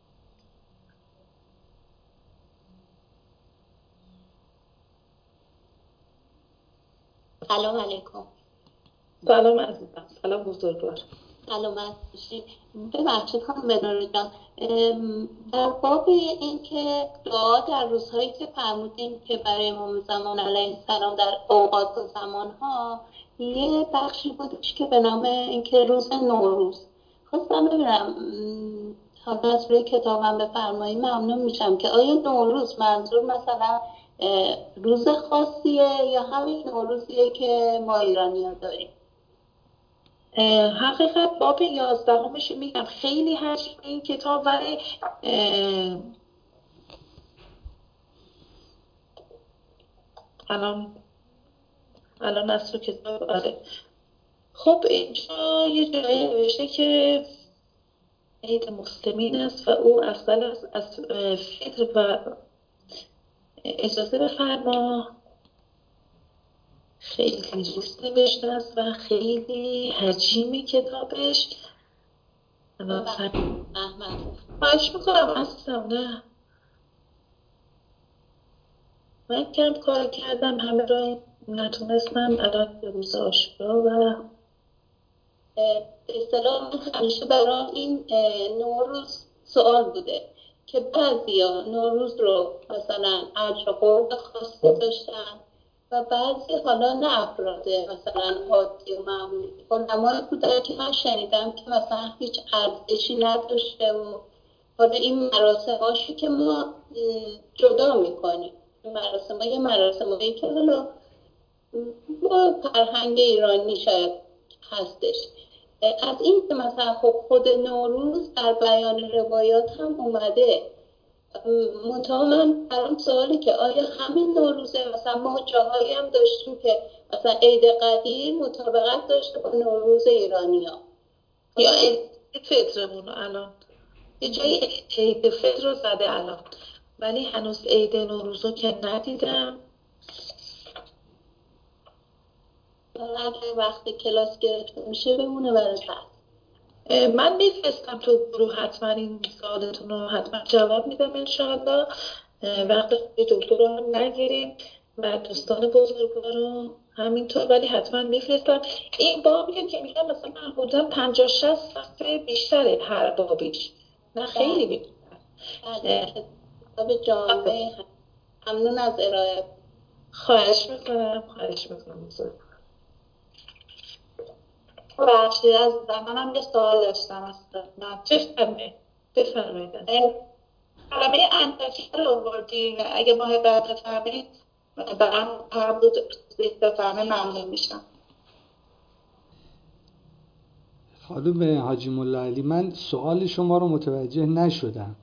سلام علیکم. سلام عزیزم. سلام بزرگوار. سلامت باشید. ببخشید خانم مناره جان، در باب این که دعا در روزهایی که فرمودیم که برای امام زمان علیه السلام در اوقات و زمانها، یه بخشی بودش که به نام اینکه روز نوروز. خواستم ببینم حالا از روی کتابم بفرمایید ممنون میشم که آیا نوروز منظور مثلا روز خاصیه یا همین نوروزیه که ما ایرانی ها داریم؟ حقیقت باب یازدهمش میگم خیلی حجم این کتاب، ولی الان الان از رو کتاب آره. خب اینجا یه جایی نوشته که عید مسلمین است و او افضل است از فطر و اجازه بفرما. خیلی ریز نوشته است و خیلی حجیم کتابش. احمد خواهش میکنم عزیزم، نه من کم کار کردم، همه را نتونستم الان به روز آشورا و به اصطلاح همیشه برام این نوروز سوال بوده که بعضیا نوروز رو مثلا اجر قرب خاصی داشتن و بعضی حالا نه افراد مثلا عادی و معمولی، علمای بودن که من شنیدم که مثلا هیچ ارزشی نداشته و حالا این مراسماشی که ما جدا میکنیم، این مراسم ها یه مراسم هایی که حالا با فرهنگ ایرانی شاید هستش. از این که مثلا خب خود نوروز در بیان روایات هم اومده، منتها من برام سوالی که آیا همین نوروزه؟ مثلا ما جاهایی هم داشتیم که مثلا عید قدیر مطابقت داشته با نوروز ایرانی ها یا عید فطرمون الان یه جایی عید فطر رو زده الان، ولی هنوز عید نوروز رو که ندیدم. اگه وقتی کلاس گرفته میشه بمونه برای پس من میفرستم تو گروه، حتما این سوالتون رو حتما جواب میدم انشاءالله. وقت خیلی دکتر رو هم نگیریم. و دوستان بزرگوارم همینطور، ولی حتما میفرستم. این بابی که میگم مثلا حدودا پنجاه شصت صفحه بیشتره هر بابیش، نه خیلی بیشتر. کتاب جامعه. ممنون از ارائه. خواهش میکنم خواهش میکنم بزرگ. بخشی از منم یه سوال داشتم از بفرمایید بفرمایید. کلمه انتاکی رو آوردین، اگه ماه بعد بفرمایید برام هم بود بفرمایید ممنون میشم. خانم حاجی ملا علی، من سوال شما رو متوجه نشدم.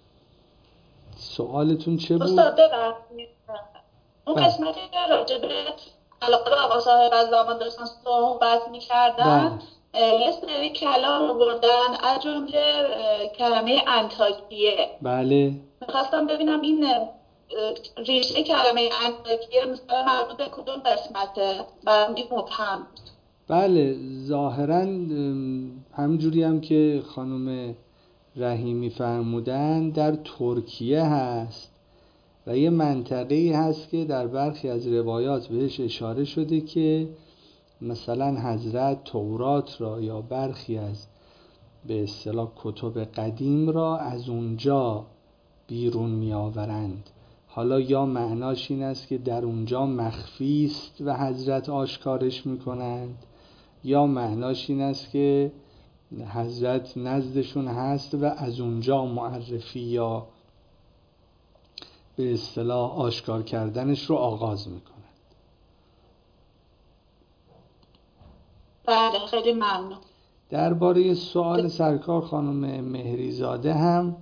سوالتون چه بود؟ استاد ببخشید اون قسمتی که راجع به علاقه به آقا صاحب از زمان داشتن صحبت می‌کردن، یه سری کلام آوردن از جمله کلمه انطاکیه. بله. می‌خواستم ببینم این ریشه کلمه انطاکیه مثلا مربوط به کدوم قسمته؟ برام این مبهم. بله، ظاهراً همونجوری هم که خانم رحیمی فرمودن در ترکیه هست و یه منطقه‌ای هست که در برخی از روایات بهش اشاره شده که مثلا حضرت تورات را یا برخی از به اصطلاح کتب قدیم را از اونجا بیرون می آورند. حالا یا معناش این است که در اونجا مخفی است و حضرت آشکارش می کنند، یا معناش این است که حضرت نزدشون هست و از اونجا معرفی یا به اصطلاح آشکار کردنش رو آغاز می کنند. بله خیلی ممنون. درباره سوال سرکار خانم مهریزاده هم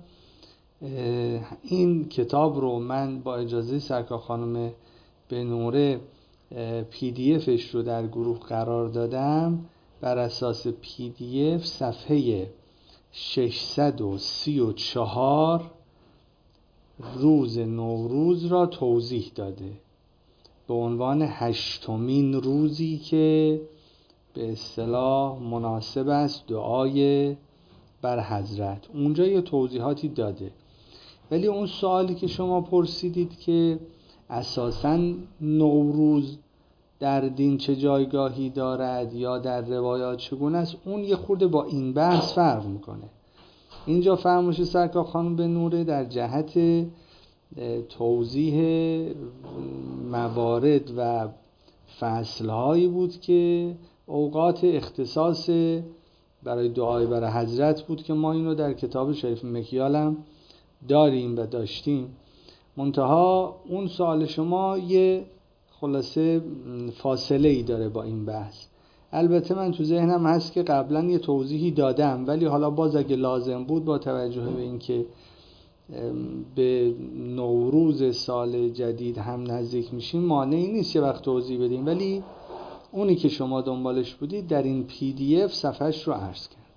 این کتاب رو من با اجازه سرکار خانم بنوره پی دی افش رو در گروه قرار دادم. بر اساس پی دی اف صفحه ششصد و سی و چهار روز نوروز را توضیح داده به عنوان هشتمین روزی که به اصطلاح مناسب است دعای بر حضرت. اونجا یه توضیحاتی داده، ولی اون سوالی که شما پرسیدید که اساساً نوروز در دین چه جایگاهی دارد یا در روایات چگونه است، اون یه خورده با این بحث فرق میکنه. اینجا فرمایش سرکار خانم به نوره در جهت توضیح موارد و فصلهایی بود که اوقات اختصاص برای دعای برای حضرت بود که ما اینو در کتاب شریف مکیال هم داریم و داشتیم. منتها اون سوال شما یه خلاصه فاصله ای داره با این بحث. البته من تو ذهنم هست که قبلا یه توضیحی دادم، ولی حالا باز اگه لازم بود با توجه به اینکه به نوروز سال جدید هم نزدیک میشیم مانعی نیست یه وقت توضیح بدیم، ولی اونی که شما دنبالش بودید در این پی دی اف صفحش رو عرض کرد.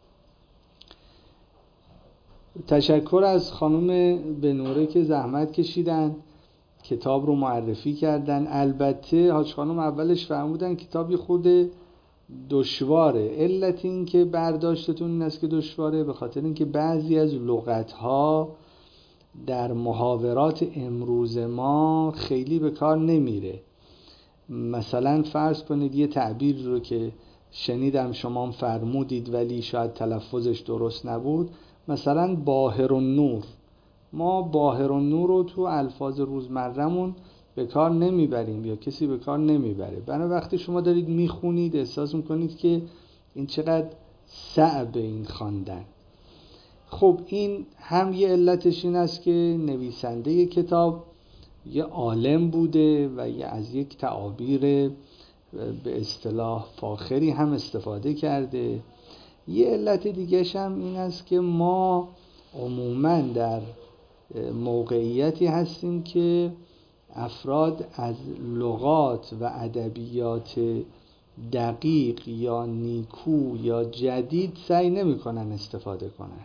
تشکر از خانم بنوره که زحمت کشیدن کتاب رو معرفی کردن. البته حاج خانم اولش فرمودن کتابی خود دشواره. علت این که برداشتتون این است که دشواره به خاطر این که بعضی از لغت‌ها در محاورات امروز ما خیلی به کار نمیره. مثلا فرض کنید یه تعبیر رو که شنیدم شما فرمودید ولی شاید تلفظش درست نبود، مثلا باهر النور. ما باهر النور رو تو الفاظ روزمره‌مون به کار نمیبریم یا کسی به کار نمیبره. برای وقتی شما دارید میخونید احساس میکنید که این چقدر صعب این خواندن. خب این هم یه علتش این است که نویسنده کتاب یه عالم بوده و یه از یک تعابیر به اصطلاح فاخری هم استفاده کرده. یه علت دیگه‌ش هم این است که ما عموماً در موقعیتی هستیم که افراد از لغات و ادبیات دقیق یا نیکو یا جدید سعی نمی کنن استفاده کنن.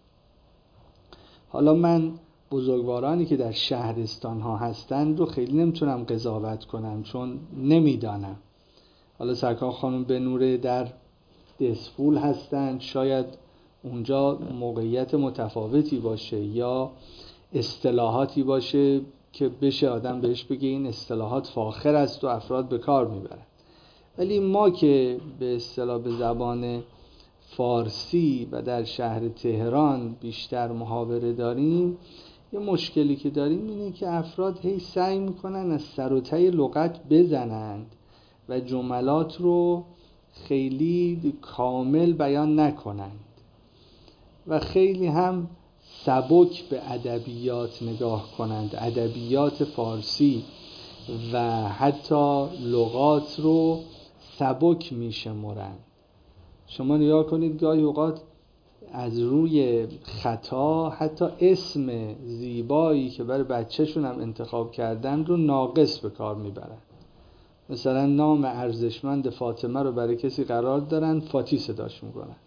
حالا من بزرگوارانی که در شهرستان ها هستند رو خیلی نمیتونم قضاوت کنم چون نمیدانم. حالا سرکار خانم بنوره در دسفول هستند، شاید اونجا موقعیت متفاوتی باشه یا اصطلاحاتی باشه که بشه آدم بهش بگه این اصطلاحات فاخر است و افراد به کار میبرن. ولی ما که به اصطلاح به زبان فارسی و در شهر تهران بیشتر محاوره داریم، یه مشکلی که داریم اینه که افراد هی سعی میکنن از سر و ته لغت بزنند و جملات رو خیلی کامل بیان نکنند و خیلی هم سبک به ادبیات نگاه کنند، ادبیات فارسی و حتی لغات رو سبک میشمرند. شما نگاه کنید گاهی اوقات از روی خطا حتی اسم زیبایی که برای بچه‌شون هم انتخاب کردن رو ناقص به کار میبرن. مثلا نام ارزشمند فاطمه رو برای کسی قرار دارن، فاتی صداش میکنن.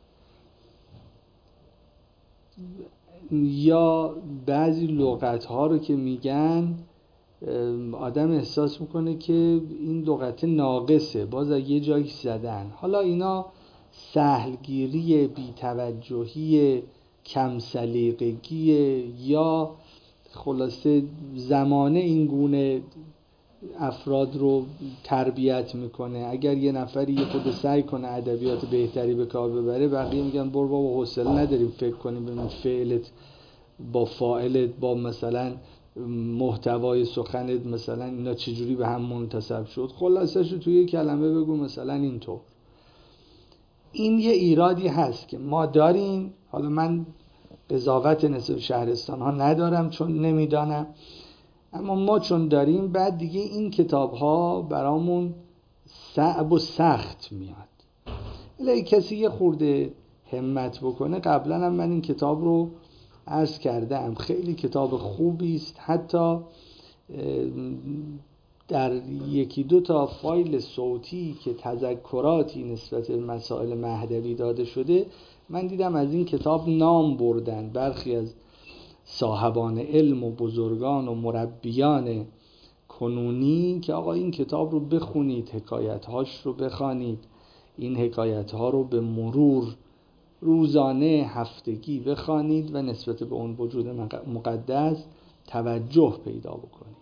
یا بعضی لغت‌ها رو که میگن آدم احساس میکنه که این لغت ناقصه، باز از یه جایی زدن. حالا اینا سهلگیری، بی‌توجهی، کم سلیقگی یا خلاصه زمانه این گونه افراد رو تربیت میکنه. اگر یه نفری یه خود سعی کنه ادبیات بهتری به کار ببره، بقیه میگن برو بابا حوصله نداریم فکر کنیم ببینیم فعلت با فاعلت با مثلا محتوای سخنت مثلا اینا چجوری به هم منتسب شد، خلاصش رو توی یه کلمه بگو مثلا اینطور. این یه ایرادی هست که ما داریم. حالا من قضاوت نسبت به شهرستان ها ندارم چون نمیدانم، اما ما چون داریم بعد دیگه این کتاب ها برامون صعب و سخت میاد. ولی کسی یه خورده همت بکنه، قبلا هم من این کتاب رو عرض کردم، خیلی کتاب خوبی است. حتی در یکی دو تا فایل صوتی که تذکراتی نسبت به مسائل مهدوی داده شده، من دیدم از این کتاب نام بردن برخی از صاحبان علم و بزرگان و مربیان کنونی که آقا این کتاب رو بخونید، حکایت‌هاش رو بخوانید، این حکایت‌ها رو به مرور روزانه، هفتگی بخوانید و نسبت به اون وجود مقدس توجه پیدا بکنید.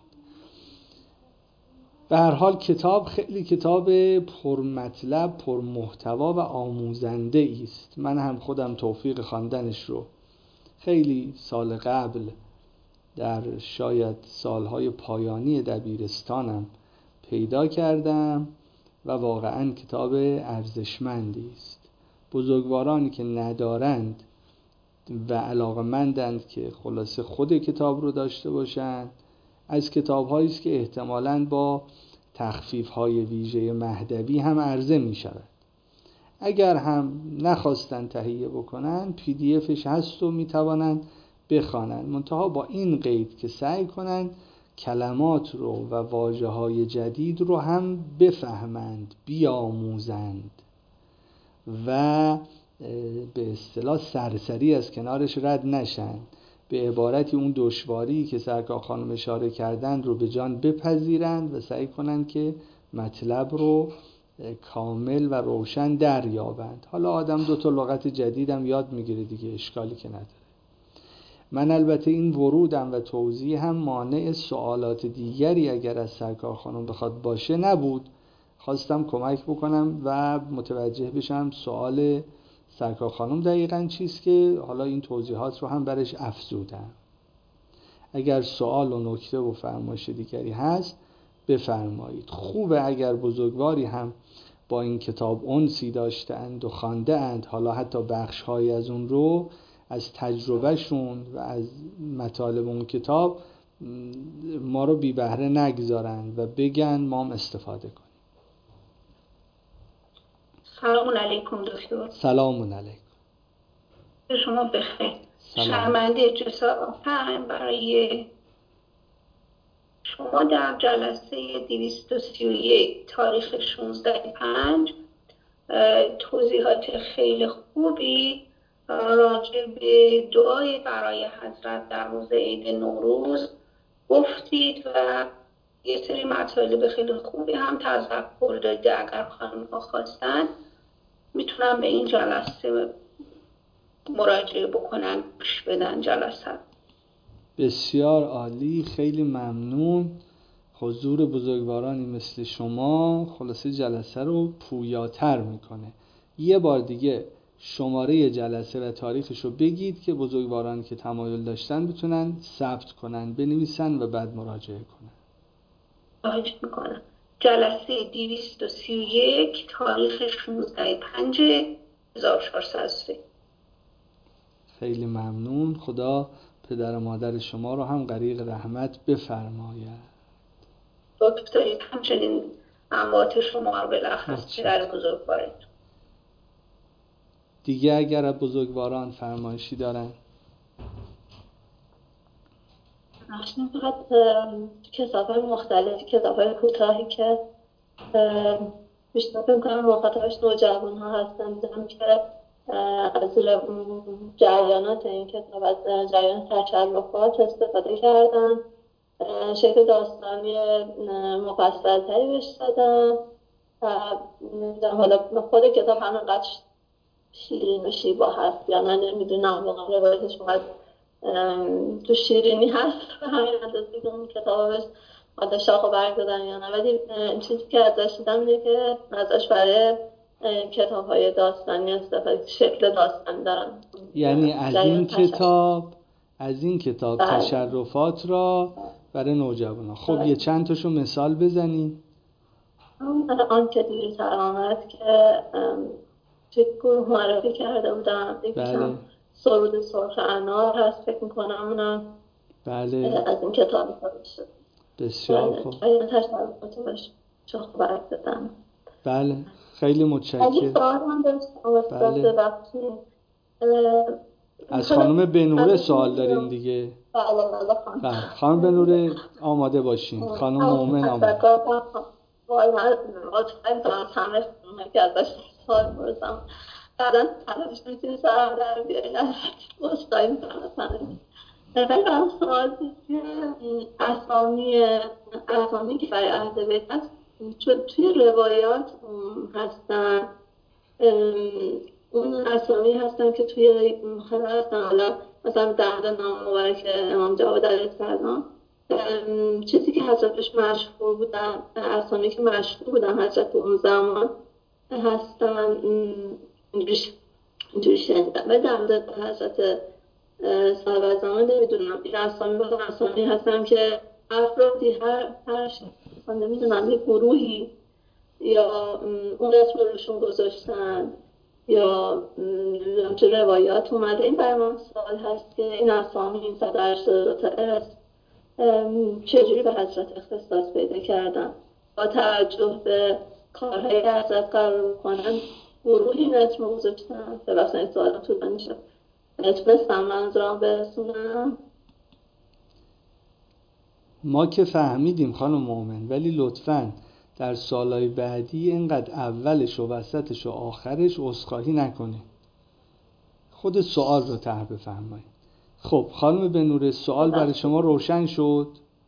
به هر حال کتاب خیلی کتاب پرمطلب، پرمحتوا و آموزنده است. من هم خودم توفیق خواندنش رو خیلی سال قبل در شاید سالهای پایانی دبیرستانم پیدا کردم و واقعاً کتاب ارزشمندی است. بزرگوارانی که ندارند و علاقه‌مندند که خلاصه خود کتاب رو داشته باشند، از کتاب‌هایی است که احتمالاً با تخفیف‌های ویژه مهدوی هم عرضه می‌شود. اگر هم نخواستن تهیه بکنن، پی دی افش هست و میتوانند بخوانند، منتها با این قید که سعی کنند کلمات رو و واژه‌های جدید رو هم بفهمند، بیاموزند و به اصطلاح سرسری از کنارش رد نشن. به عبارتی اون دشواری که سرکار خانم اشاره کردن رو به جان بپذیرند و سعی کنند که مطلب رو کامل و روشن دریابند. حالا آدم دو تا لغت جدیدم یاد میگیره دیگه، اشکالی که نداره. من البته این ورودم و توضیح هم مانع سوالات دیگری اگر از سرکار خانم بخواد باشه نبود. خواستم کمک بکنم و متوجه بشم سوال سرکار خانم دقیقاً چیست که حالا این توضیحات رو هم برش افزودم. اگر سوال و نکته و فرمایش دیگری هست بفرمایید. خوبه اگر بزرگواری هم با این کتاب انسی داشتند و خوانده اند، حالا حتی بخش‌هایی از اون رو از تجربهشون و از مطالب اون کتاب ما رو بی بهره نگذارند و بگن ما هم استفاده کنیم. سلام علیکم دکتر. سلام علیکم. شما بخیر. شرمنده جسارتم برای شما در جلسه دویست و سی و یک تاریخ شانزده پنج توضیحات خیلی خوبی راجع به دعای برای حضرت در روز عید نوروز گفتید و یه سری مطالب خیلی خوبی هم تذکر داده. اگر خانم ها خواستن میتونم به این جلسه مراجعه بکنن، گوش بدن جلسه. بسیار عالی، خیلی ممنون. حضور بزرگوارانی مثل شما خلاصه جلسه رو پویاتر میکنه. یه بار دیگه شماره جلسه و تاریخش رو بگید که بزرگوارانی که تمایل داشتن بتونن ثبت کنن، بنویسن و بعد مراجعه کنن. خواهش میکنم. جلسه دویست و سی و یک تاریخ شانزده پنج هزار و چهارصد و سه. خیلی ممنون. خدا پدر و مادر شما رو هم غریق رحمت بفرماید. دکترید همچنین اموات شما رو بلخص پدر بزرگوارید. دیگه اگر از بزرگواران فرمایشی دارن؟ اصلا فقط کتاب‌های مختلف، کتاب‌های کوتاهی که بیشتر فکر کنم مخاطبش نوجوان ها هستن، دیدم که از جریانات این کتاب، از جریان تشرفات استفاده کردن، شکل داستانی مفصل‌تری بهش دادن و حالا خود کتاب همینقدر شیرین و شیوا هست یا نه نمیدونم، واقعا روایتش باید تو شیرینی هست به همین اندازه که اون کتاب بهش حالا شاخ و برگ دادن یا نه، ولی چیزی که ازش دیدم اینه که ازش برای کتاب های داستانی استفاده، شکل داستانی دارن. یعنی از این کتاب از این کتاب بله. تشرفات را برای نوجوانان. خب بله. یه چند تاشو مثال بزنید. آن که دیرتر آمد که توی گروه معرفی کرده بودم. بله. سرود سرخ انار هست فکر میکنم اونم بله. از این کتاب استفاده شد. بسیار خوب. بله. تشرفات باش شاخ برگ دادم. بله. خیلی متشکرم. اگه سوال هم داشت بله. وقتی از خانم بنوره سوال دارین دیگه. بله بله خانم. بله. خانم بنوره آماده باشین. خانم مومن آماده. وای من مطمئن دارم همه که ازش سوال پرسم بعدا تلاشش میتونی سرم در بیارین از بستایی میتونم. ولی برام سوال که اسامی اسامی که برای اهل بیت هست چون توی روایات هستن، اون اسامی هستن که توی مخدر هستن، حالا مثلا در نام مبارک امام جواد علیه السلام چیزی که حضرتش مشهور بودن، اسامی که مشهور بودن حضرت اون زمان هستن، اینجوری شنیدم. و در مورد حضرت صاحب زمان نمیدونم این اسامی بودن اسامی هستن که افرادی هر هر نمیدونم یه گروهی یا اون اسم روشون گذاشتن یا تو روایات اومده. این برای من سوال هست که این اسامی این صد و هشتاد و دو تا اسم چجوری به حضرت اختصاص پیدا کردن؟ با توجه به کارهای حضرت قرار کنن گروهی این اسم گذاشتن. به وقت این سوال طولانی شد تونستم منظورم برسونم. ما که فهمیدیم خانم مومن، ولی لطفاً در سالهای بعدی اینقدر اولش و وسطش و آخرش عذرخواهی نکنید. خود سوال رو ته بفرمایید. خب خانم بنوره سوال برای شما روشن شد؟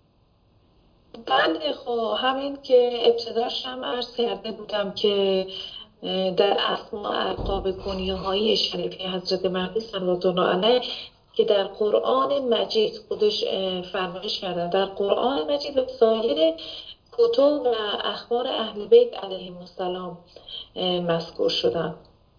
بله. خب همین که ابتداش هم عرض کرده بودم که در اسماء القاب کنیه‌های شریفه حضرت مهدی صلوات الله علیه که در قرآن مجید خودش فرمایش کردن، در قرآن مجید و سایر کتب و اخبار اهل بیت علیهم السلام مذکور شدن.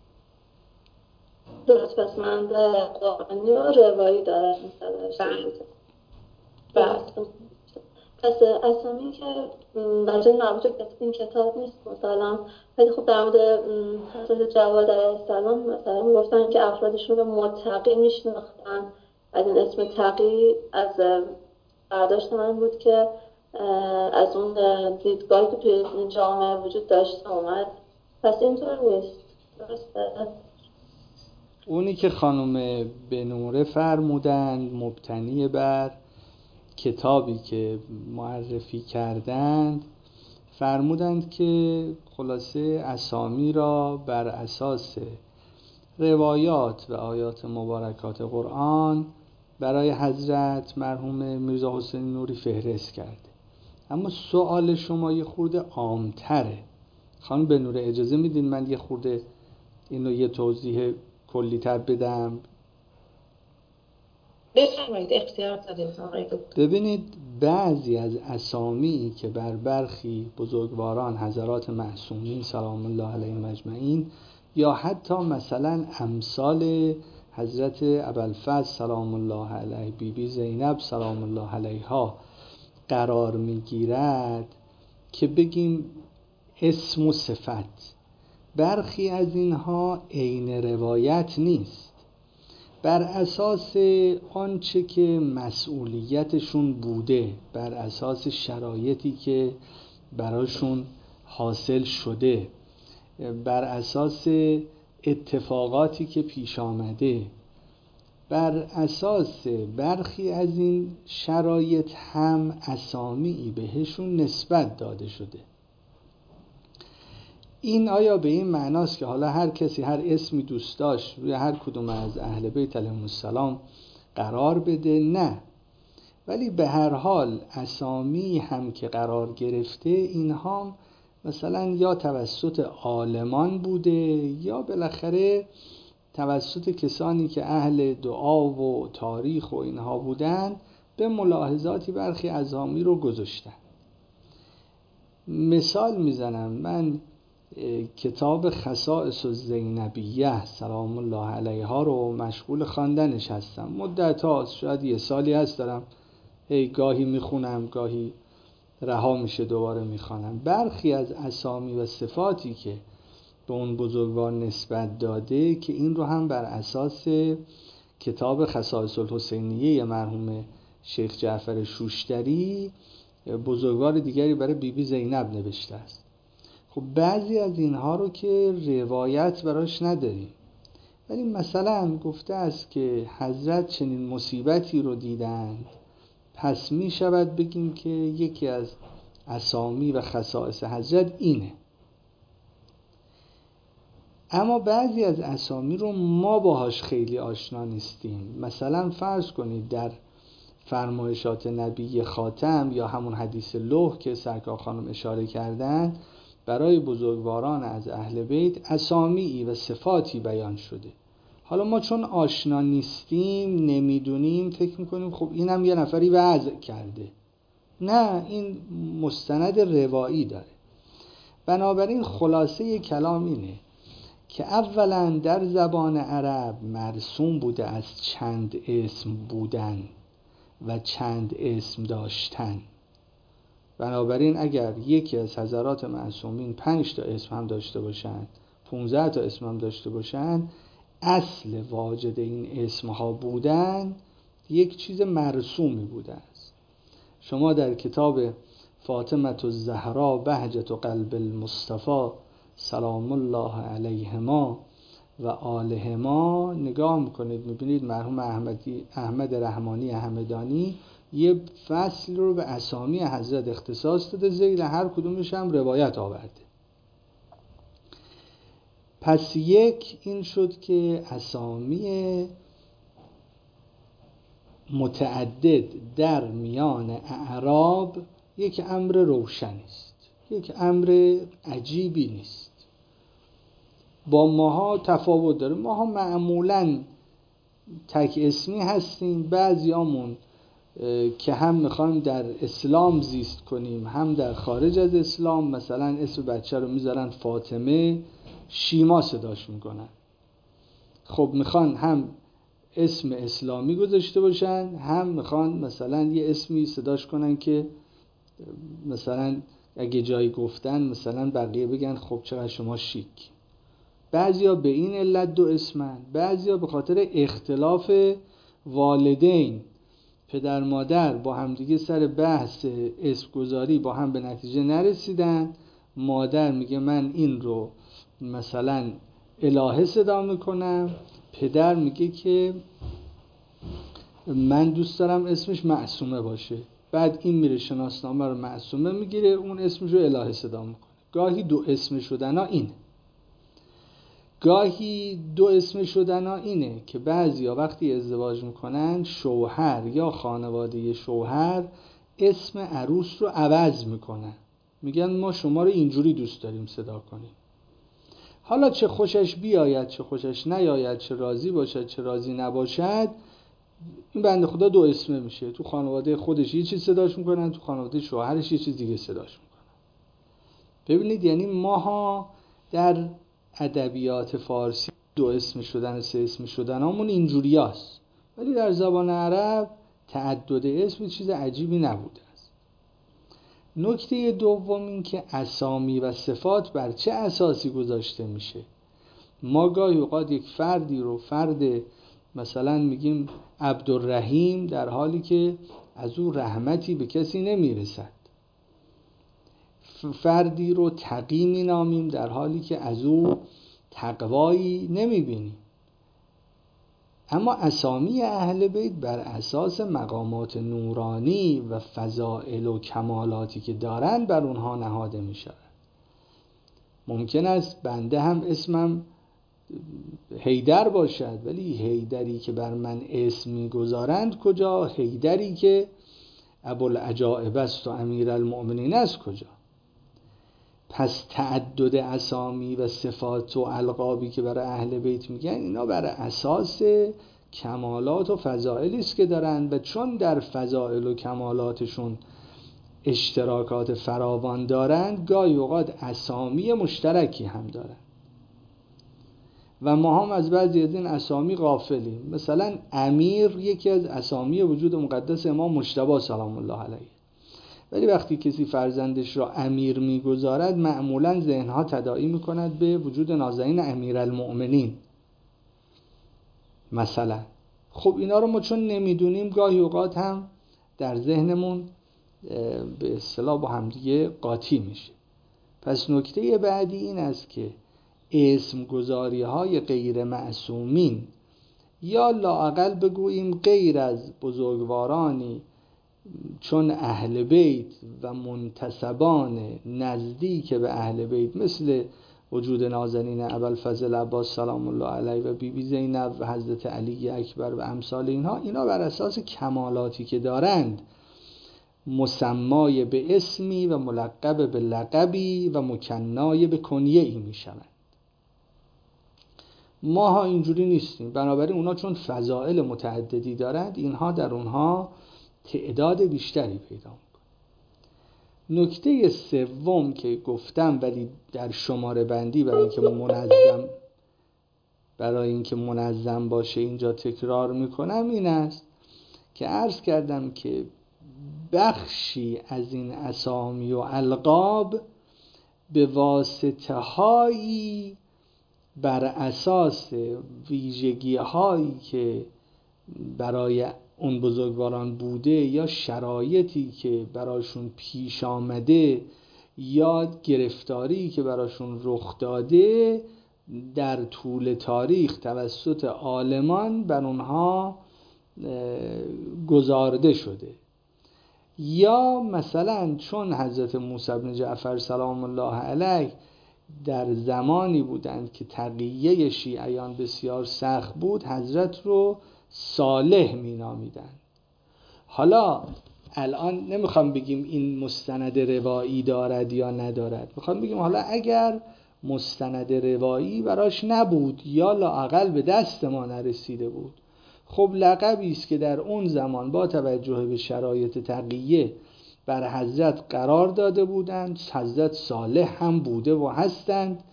درست. پس من در قرآنی و روایی دارم مثلا. بله. پس اسامی که در جای مربوط به این کتاب نیست مثلا، ولی خب در مورد حضرت جواد علیه السلام مثلا گفتن که افرادشون رو متقی میشناختن. از این اسم تقی از برداشت من بود که از اون دیدگاهی که توی جامعه وجود داشته اومد. پس اینطور نیست. درسته؟ اونی که خانم بنوره فرمودند مبتنی بر کتابی که معرفی کردند، فرمودند که خلاصه اسامی را بر اساس روایات و آیات مبارکات قرآن برای حضرت مرحوم میرزا حسین نوری فهرست کرده. اما سوال شما یه خورده عام‌تره. خانم بنوره اجازه میدین من یه خورده اینو یه توضیح کلی‌تر بدم؟ بفرمایید، اختیار داریم آقای دکتر. ببینید بعضی از اسامی که بر برخی بزرگواران حضرات معصومین سلام الله علیهم اجمعین یا حتی مثلا امثال حضرت ابوالفضل سلام الله علیه، بی بی زینب سلام الله علیها قرار میگیرد که بگیم اسم و صفت، برخی از اینها عین روایت نیست، بر اساس آنچه که مسئولیتشون بوده، بر اساس شرایطی که براشون حاصل شده، بر اساس اتفاقاتی که پیش آمده، بر اساس برخی از این شرایط هم اسامی بهشون نسبت داده شده. این آیا به این معناست که حالا هر کسی هر اسمی دوست داشت روی هر کدوم از اهل بیت علیهم السلام قرار بده؟ نه، ولی به هر حال اسامی هم که قرار گرفته اینها مثلا یا توسط عالمان بوده یا بالاخره توسط کسانی که اهل دعا و تاریخ و اینها بودن به ملاحظاتی برخی اسامی رو گذاشتن. مثال میزنم، من کتاب خصائص الزینبیه سلام الله علیها رو مشغول خواندنش هستم، مدت هاست، شاید یه سالی هست دارم هی گاهی میخونم گاهی رها میشه دوباره میخوانم. برخی از اسامی و صفاتی که به اون بزرگوار نسبت داده که این رو هم بر اساس کتاب خصائص الحسینیه مرحوم شیخ جعفر شوشتری بزرگوار دیگری برای بی بی زینب نوشته است. خب بعضی از اینها رو که روایت براش نداریم، ولی مثلا گفته است که حضرت چنین مصیبتی رو دیدند، پس می شود بگیم که یکی از اسامی و خصائص حضرت اینه. اما بعضی از اسامی رو ما باهاش خیلی آشنا نیستیم. مثلا فرض کنید در فرمایشات نبی خاتم یا همون حدیث لوح که سرکار خانم اشاره کردن، برای بزرگواران از اهل بیت اسامی و صفاتی بیان شده. حالا ما چون آشنا نیستیم نمیدونیم، فکر میکنیم خب اینم یه نفری وضع کرده. نه، این مستند روایی داره. بنابراین خلاصه کلام اینه که اولا در زبان عرب مرسوم بوده از چند اسم بودن و چند اسم داشتن. بنابراین اگر یکی از حضرات معصومین پنج تا اسم هم داشته باشند، پونزده تا اسم هم داشته باشند، اصل واجد این اسمها بودن یک چیز مرسومی بوده است. شما در کتاب فاطمه الزهرا بهجة قلب المصطفى سلام الله علیهما و آلهما نگاه میکنید، میبینید مرحوم احمدی احمد رحمانی همدانی یه فصل رو به اسامی حضرت اختصاص داده، ذیل هر کدومش هم روایت آورده. پس یک این شد که اسامی متعدد در میان اعراب یک امر روشنی است، یک امر عجیبی نیست. با ماها تفاوت داره. ماها معمولاً تک اسمی هستیم، بعضیامون که هم میخوایم در اسلام زیست کنیم هم در خارج از اسلام، مثلا اسم بچه رو میذارن فاطمه، شیما صداش میکنن. خب میخوان هم اسم اسلامی گذاشته باشن، هم میخوان مثلا یه اسمی صداش کنن که مثلا اگه جایی گفتن مثلا بقیه بگن خب چقدر شما شیک. بعضیا به این علت دو اسمن، بعضیا به خاطر اختلاف والدین، پدر مادر با همدیگه سر بحث اسم گذاری با هم به نتیجه نرسیدن. مادر میگه من این رو مثلا الهه صدا میکنم، پدر میگه که من دوست دارم اسمش معصومه باشه. بعد این میره شناسنامه رو معصومه میگیره، اون اسمش رو الهه صدا میکنه. گاهی دو اسم شدن ها اینه. گاهی دو اسم شدن ها اینه که بعضیا وقتی ازدواج میکنن شوهر یا خانواده شوهر اسم عروس رو عوض میکنن، میگن ما شما رو اینجوری دوست داریم صدا کنیم. حالا چه خوشش بیاید چه خوشش نیاید، چه راضی باشد چه راضی نباشد، این بنده خدا دو اسمه میشه، تو خانواده خودش یه چیز صداش میکنن، تو خانواده شوهرش یه چیز دیگه صداش میکنن. ببینید یعنی ماها در ادبیات فارسی دو اسم شدن و سه اسم شدن همون اینجوری هست، ولی در زبان عرب تعدد اسم چیز عجیبی نبوده است. نکته دوم این که اسامی و صفات بر چه اساسی گذاشته میشه. ما گاهی اوقات یک فردی رو فرد مثلا میگیم عبدالرحیم در حالی که از او رحمتی به کسی نمیرسد، فردی رو تقی مینامیم در حالی که از او تقوایی نمیبینیم. اما اسامی اهل بیت بر اساس مقامات نورانی و فضائل و کمالاتی که دارند بر اونها نهاده میشود. ممکن است بنده هم اسمم حیدر باشد، ولی حیدری که بر من اسم میگذارند کجا؟ حیدری که ابوالعجائب است و امیرالمؤمنین است کجا؟ پس تعدد اسامی و صفات و القابی که برای اهل بیت میگن اینا بر اساس کمالات و فضائلی است که دارند، و چون در فضائل و کمالاتشون اشتراکات فراوان دارند گاهی اوقات اسامی مشترکی هم دارند و ما هم از بعضی از این اسامی غافلیم. مثلا امیر یکی از اسامی وجود مقدس امام مجتبی سلام الله علیه، ولی وقتی کسی فرزندش را امیر میگذارد معمولا ذهنها تداعی میکند به وجود نازنین امیرالمؤمنین مثلا. خب اینا رو ما چون نمیدونیم گاهی اوقات هم در ذهنمون به اصطلاح با همدیگه قاطی میشه. پس نکته بعدی این است که اسم گذاری های غیر معصومین یا لااقل بگوییم غیر از بزرگوارانی چون اهل بیت و منتسبان نزدیک به اهل بیت مثل وجود نازنین ابوالفضل عباس سلام الله علیه و بی بی زینب و حضرت علی اکبر و امثال اینها، اینا بر اساس کمالاتی که دارند مسمای به اسمی و ملقب به لقبی و مکنای به کنیه‌ای میشوند. ما ها اینجوری نیستیم، بنابراین اونا چون فضائل متعددی دارند اینها در اونها تعداد بیشتری پیدا میکنه. نکته سوم که گفتم ولی در شماره بندی برای اینکه منظم برای اینکه منظم باشه اینجا تکرار میکنم این است که عرض کردم که بخشی از این اسامی و القاب به واسطه هایی بر اساس ویژگی هایی که برای اون بزرگواران بوده یا شرایطی که براشون پیش آمده یا گرفتاری که براشون رخ داده در طول تاریخ توسط عالمان بر اونها گزارده شده. یا مثلا چون حضرت موسی بن جعفر سلام الله علیه در زمانی بودند که تقیه شیعیان بسیار سخت بود، حضرت رو صالح می نامیدند. حالا الان نمیخوام بگیم این مستند روایی دارد یا ندارد، میخوام بگیم حالا اگر مستند روایی براش نبود یا لااقل به دست ما نرسیده بود، خب لقبی است که در اون زمان با توجه به شرایط تقیه بر حضرت قرار داده بودند، حضرت صالح هم بوده و هستند،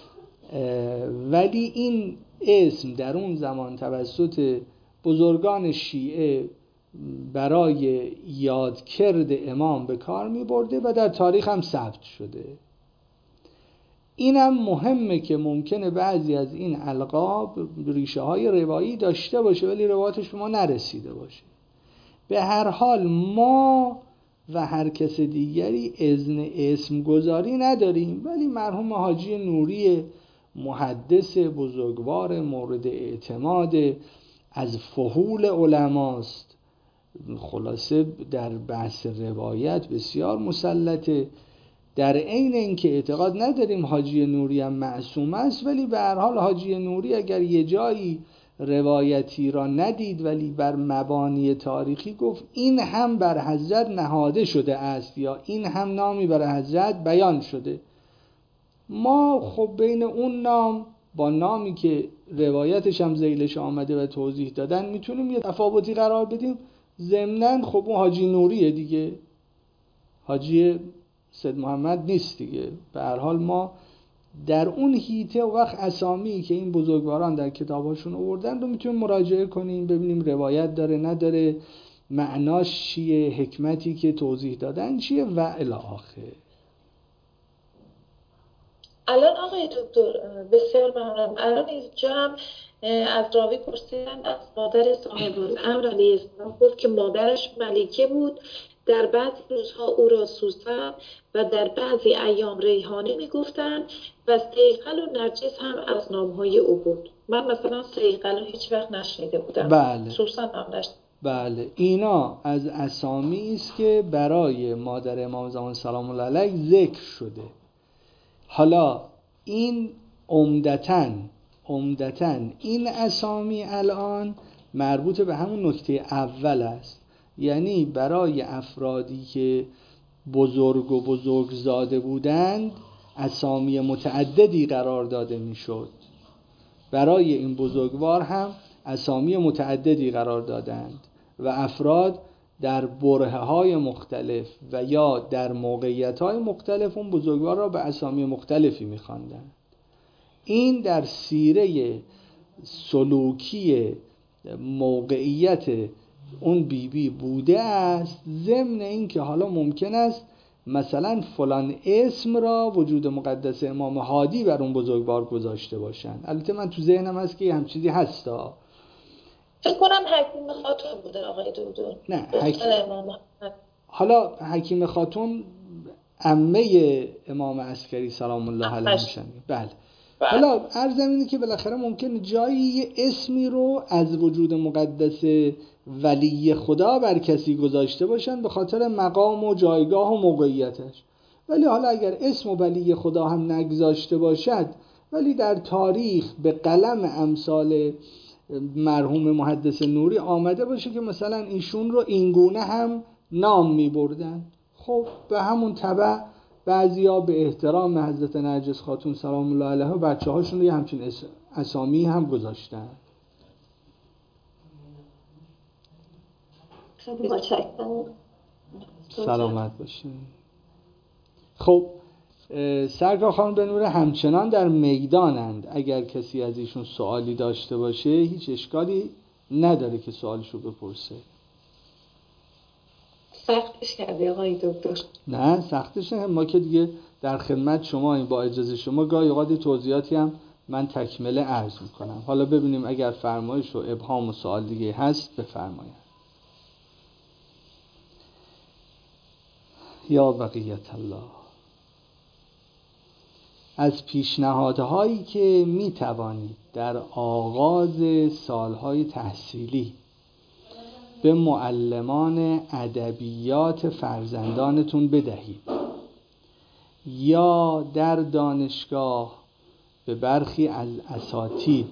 ولی این اسم در اون زمان توسط بزرگان شیعه برای یادکرد امام به کار می برده و در تاریخ هم ثبت شده. اینم مهمه که ممکنه بعضی از این القاب ریشه های روایی داشته باشه ولی روایتش به ما نرسیده باشه. به هر حال ما و هر کس دیگری اذن اسم گذاری نداریم، ولی مرحوم حاجی نوری محدث بزرگوار مورد اعتماد از فحول علماست، خلاصه در بحث روایت بسیار مسلطه. در عین اینکه اعتقاد نداریم حاجی نوری هم معصوم است، ولی به هر حال حاجی نوری اگر یه جایی روایتی را ندید ولی بر مبانی تاریخی گفت این هم بر حضرت نهاده شده است یا این هم نامی بر حضرت بیان شده، ما خب بین اون نام با نامی که روایتش هم ذیلش آمده و توضیح دادن میتونیم یه تفاوتی قرار بدیم. ضمناً خب اون حاجی نوریه دیگه، حاجی سید محمد نیست دیگه. به هر حال ما در اون حیطه و وقت اسامی که این بزرگواران در کتاباشون آوردن رو میتونیم مراجعه کنیم، ببینیم روایت داره نداره، معناش چیه، حکمتی که توضیح دادن چیه و الی آخر. الان آقای دکتر بسیار ممنونم. الان اینجا هم از راوی پرسیدن از مادر صاحب الامر علیه السلام، گفت که مادرش ملکه بود، در بعضی روزها او را سوسن و در بعضی ایام ریحانه میگفتن و صیقل و نرجس هم از نامهای او بود. من مثلا صیقل رو هیچ وقت نشنیده بودم. بله. سوسن هم نشنیده. بله، اینا از اسامی است که برای مادر امام زمان سلام الله علیه ذکر شده. حالا این عمدتاً عمدتاً این اسامی الان مربوط به همون نکته اول است، یعنی برای افرادی که بزرگ و بزرگزاده بودند اسامی متعددی قرار داده میشد. برای این بزرگوار هم اسامی متعددی قرار دادند و افراد در برهه‌های مختلف و یا در موقعیت‌های مختلف اون بزرگوار را به اسامی مختلفی می‌خواندند. این در سیره سلوکی موقعیت اون بیبی بی بوده است، ضمن این که حالا ممکن است مثلا فلان اسم را وجود مقدس امام هادی بر اون بزرگوار گذاشته باشند. البته من تو ذهنم هست که هم چیزی هستا، فکر کنم حکیم خاتون بوده آقای دکتر. نه حکیم... حالا حکیم خاتون عمه امام عسکری سلام الله علیه میشن. بله. حالا عرضم اینه که بالاخره ممکنه جایی یه اسمی رو از وجود مقدس ولی خدا بر کسی گذاشته باشن به خاطر مقام و جایگاه و موقعیتش، ولی حالا اگر اسم و ولی خدا هم نگذاشته باشد ولی در تاریخ به قلم امثال مرحوم محدث نوری آمده باشه که مثلا ایشون رو اینگونه هم نام می بردن، خب به همون تبع بعضیا به احترام حضرت نرجس خاتون سلام الله علیها بچه هاشون رو یه همچین اسامی هم گذاشتن. خیلی متشکرم. سلامت باشین. خب سرکار خانم به نور همچنان در میدانند، اگر کسی از ایشون سوالی داشته باشه هیچ اشکالی نداره که سوالشو بپرسه. سختش کردی آقای دکتر؟ نه سختش نه، ما که دیگه در خدمت شما این، با اجازه شما گاهی اوقات توضیحاتی هم من تکمله عرض میکنم. حالا ببینیم اگر فرمایش و ابهام و سوال دیگه هست بفرمایید. یا بقیت الله. از پیشنهادهایی که می توانید در آغاز سالهای تحصیلی به معلمان ادبیات فرزندانتون بدهید یا در دانشگاه به برخی از اساتید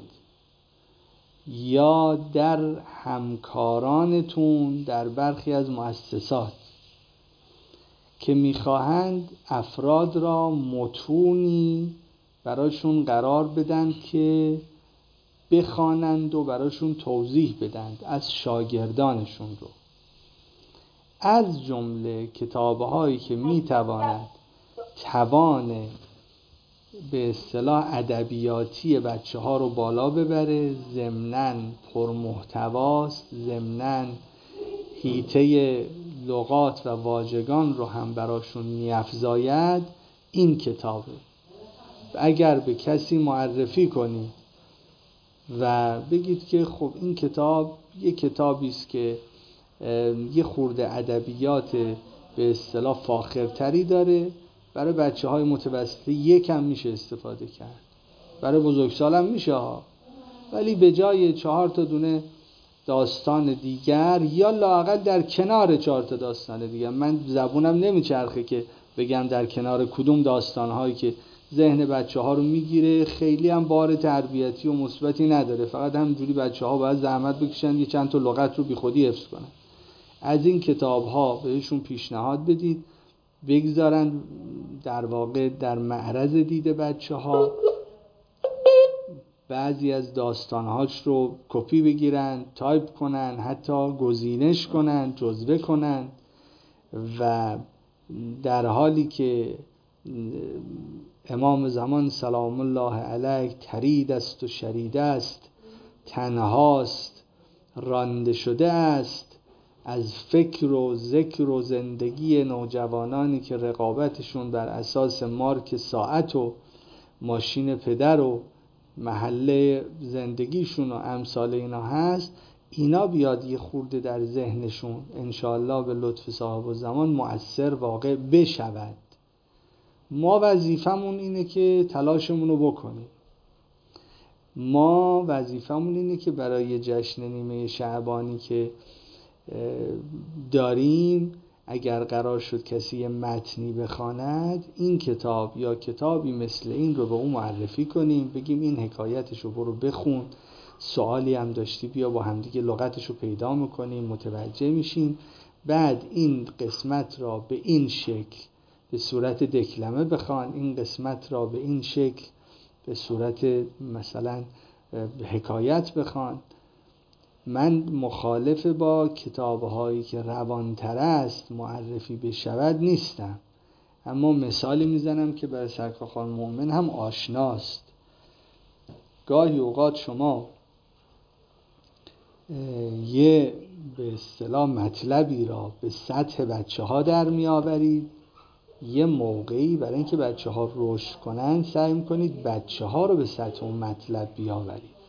یا در همکارانتون در برخی از مؤسسات که میخواهند افراد را متونی براشون قرار بدن که بخوانند و براشون توضیح بدند از شاگردانشون رو، از جمله کتاب‌هایی که میتواند توان به اصطلاح ادبیاتی بچه ها رو بالا ببره، ضمناً پرمحتواست، ضمناً حیطه لغات و واژگان رو هم براشون می‌افزاید، این کتابه. اگر به کسی معرفی کنید و بگید که خب این کتاب یه کتابی است که یه خورده ادبیات به اصطلاح فاخرتری داره، برای بچه‌های متوسطه یکم میشه استفاده کرد، برای بزرگسال هم میشه ها، ولی به جای چهار تا دونه داستان دیگر یا لااقل در کنار چهار تا داستان دیگر، من زبونم نمیچرخه که بگم در کنار کدوم داستان‌هایی که ذهن بچه‌ها رو میگیره، خیلی هم بار تربیتی و مثبتی نداره، فقط همینجوری بچه‌ها باید زحمت بکشن یه چند تا لغت رو بیخودی حفظ کنن. از این کتاب‌ها بهشون پیشنهاد بدید، بگذارن در واقع در معرض دید بچه‌ها بعضی از داستانهاش رو کپی بگیرن، تایپ کنن، حتی گزینش کنن، جزوه کنن و در حالی که امام زمان سلام الله علیه ترید است و شرید است، تنهاست، رانده شده است، از فکر و ذکر و زندگی نوجوانانی که رقابتشون بر اساس مارک ساعت و ماشین پدر و محله زندگیشون و امثال اینا هست، اینا بیاد یه خورده در ذهنشون انشاءالله به لطف صاحب الزمان مؤثر واقع بشود. ما وظیفمون اینه که تلاشمون رو بکنیم. ما وظیفمون اینه که برای جشن نیمه شعبانی که داریم، اگر قرار شد کسی متنی بخواند، این کتاب یا کتابی مثل این رو به اون معرفی کنیم، بگیم این حکایتش رو برو بخون، سوالی هم داشتی بیا با همدیگه لغتش رو پیدا میکنیم، متوجه میشیم، بعد این قسمت را به این شکل به صورت دکلمه بخوان، این قسمت را به این شکل به صورت مثلا حکایت بخوان. من مخالف با کتاب‌هایی که روانتر است معرفی بشود نیستم، اما مثالی میزنم که برای سرکارخان مومن هم آشناست. گاهی اوقات شما یه به اصطلاح مطلبی را به سطح بچه ها در می آورید، یه موقعی برای اینکه بچه ها رشد کنن سعی میکنید بچه ها رو به سطح اون مطلب بیاورید.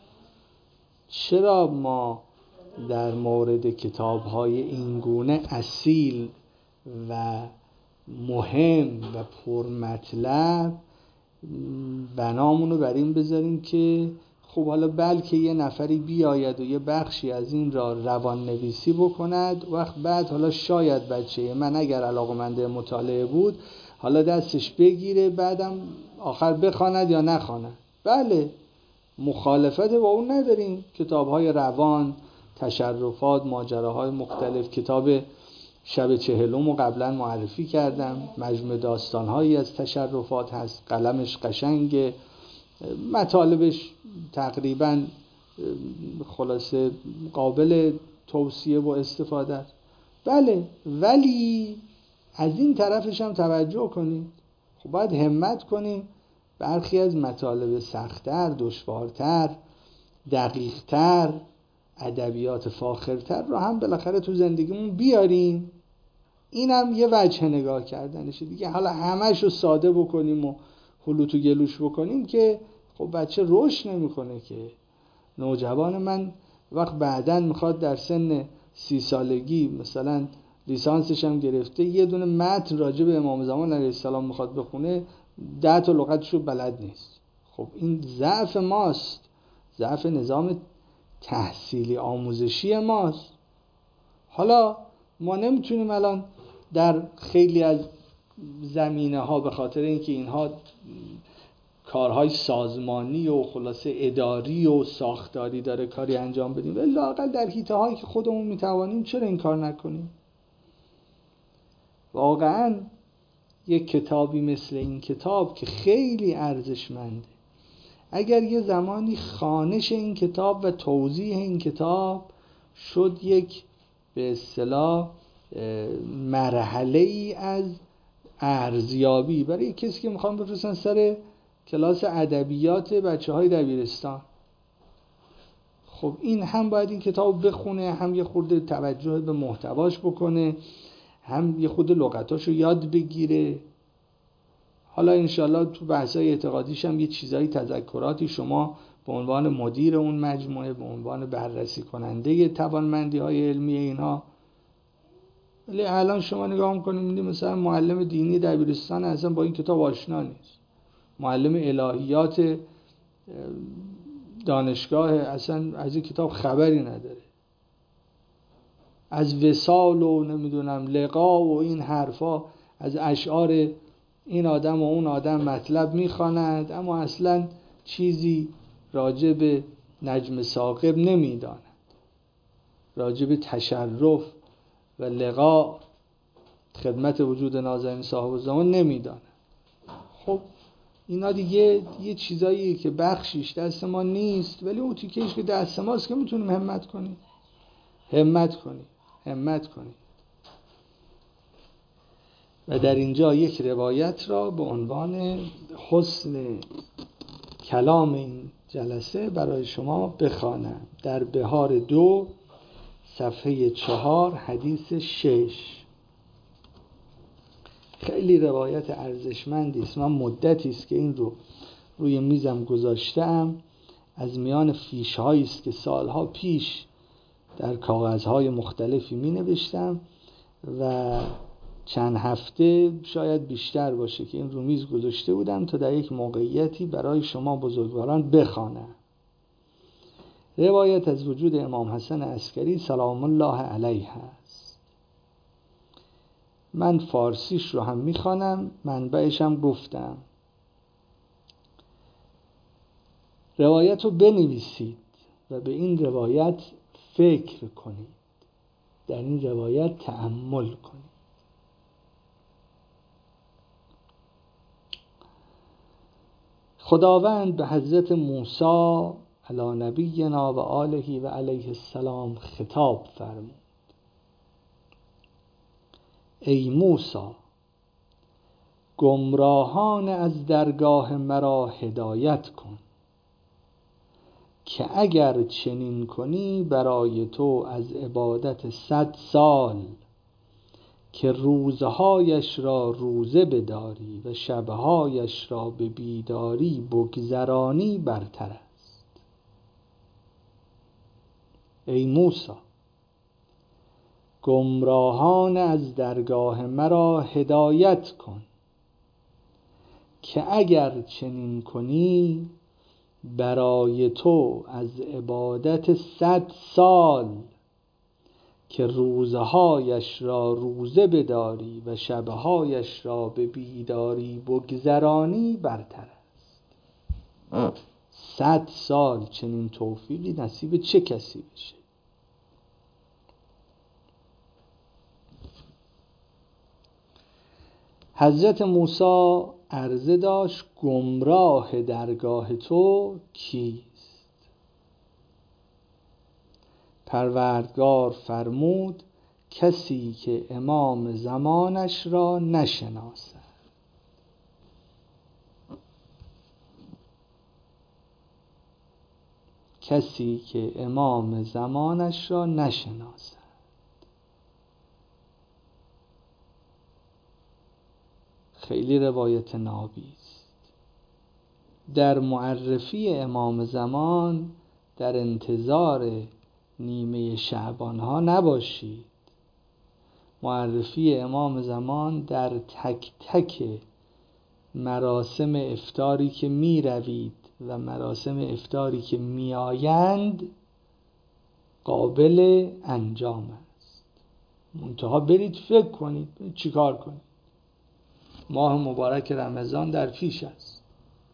چرا ما در مورد کتاب های اینگونه اصیل و مهم و پرمطلب بنامونو بر این بذاریم که خب حالا بلکه یه نفری بیاید و یه بخشی از این را روان نویسی بکند، وقت بعد حالا شاید بچه من اگر علاقه‌مند مطالعه بود حالا دستش بگیره بعدم آخر بخواند یا نخواند. بله، مخالفت با اون نداریم. کتاب‌های روان، تشرفات، ماجراهای مختلف، کتاب شب چهلم رو قبلا معرفی کردم، مجموعه داستان‌هایی از تشرفات هست، قلمش قشنگه، مطالبش تقریبا خلاصه قابل توصیه و استفاده است. بله، ولی از این طرفش هم توجه کنید. خب باید همت کنیم برخی از مطالب سخت‌تر، دشوارتر، دقیق‌تر، ادبیات فاخرتر رو هم بالاخره تو زندگیمون بیاریم. این هم یه وجه نگاه کردنشه دیگه. حالا همه‌شو ساده بکنیم و هلوتو گلوش بکنیم که خب بچه رشد نمیکنه که. نوجوان من وقت بعدن میخواد در سن سی سالگی مثلا لیسانسش هم گرفته یه دونه متن راجع به امام زمان علیه السلام میخواد بخونه، ده تا لغتشو بلد نیست. خب این ضعف ماست، ضعف نظام تحصیلی آموزشی ماست. حالا ما نمیتونیم الان در خیلی از زمینه ها به خاطر اینکه اینها کارهای سازمانی و خلاصه اداری و ساختاری داره کاری انجام بدیم، ولی لااقل در حیطه هایی که خودمون میتوانیم چرا این کار نکنیم؟ واقعا یک کتابی مثل این کتاب که خیلی ارزشمنده، اگر یه زمانی خوانش این کتاب و توضیح این کتاب شد یک به اصطلاح مرحله ای از ارزیابی برای کسی که میخوام بفرستن سر کلاس ادبیات بچه های دبیرستان، خب این هم باید این کتاب بخونه، هم یه خورده توجه به محتواش بکنه، هم یه خورده لغتاشو یاد بگیره. حالا انشالله تو بحثای اعتقادیش هم یه چیزایی تذکراتی شما به عنوان مدیر اون مجموعه، به عنوان بررسی کننده توانمندی های علمی اینها، ولی الان شما نگاه میکنید میدید مثلا معلم دینی دبیرستان اصلا با این کتاب آشنا نیست، معلم الهیات دانشگاه اصلا از این کتاب خبری نداره، از وصال و نمیدونم لقا و این حرفا از اشعار این آدم و اون آدم مطلب میخواند، اما اصلا چیزی راجع به نجم ثاقب نمیداند، راجع به تشرف و لقا خدمت وجود نازنین صاحب الزمان نمیداند. خب اینا دیگه یه چیزاییه که بخشیش دست ما نیست، ولی اون تیکه‌ایش که دست ماست که میتونیم همت کنیم همت کنیم همت کنیم و در اینجا یک روایت را به عنوان حسن کلام این جلسه برای شما بخوانم. در بهار دو صفحه چهار حدیث شش. خیلی روایت ارزشمندی است. من مدتی است که این رو روی میزم گذاشتم، از میان فیش‌هایی است که سالها پیش در کاغذهای مختلفی می نوشتم و چند هفته شاید بیشتر باشه که این رو میز گذاشته بودم تا در یک موقعیتی برای شما بزرگواران بخوانم. روایت از وجود امام حسن عسکری سلام الله علیه است. من فارسیش رو هم میخوانم، منبعش هم گفتم. روایت رو بنویسید و به این روایت فکر کنید، در این روایت تأمل کنید. خداوند به حضرت موسی علی نبینا و آله و علیه السلام خطاب فرمود: ای موسی، گمراهان از درگاه مرا هدایت کن که اگر چنین کنی برای تو از عبادت صد سال که روزهایش را روزه بداری و شبهایش را به بیداری بگذرانی برتر است. ای موسی، گمراهان از درگاه مرا هدایت کن که اگر چنین کنی برای تو از عبادت صد سال که روزهایش را روزه بداری و شبهایش را به بیداری بگذرانی برتر است. صد سال چنین توفیقی نصیب چه کسی بشه؟ حضرت موسی عرضه داشت گمراه درگاه تو کیست؟ پروردگار فرمود کسی که امام زمانش را نشناسد. کسی که امام زمانش را نشناسد. خیلی روایت نابی است. در معرفی امام زمان در انتظار نیمه شعبان ها نباشید. معرفی امام زمان در تک تک مراسم افطاری که می روید و مراسم افطاری که می آیند قابل انجام است. منتها برید فکر کنید چی کار کنید. ماه مبارک رمضان در پیش است.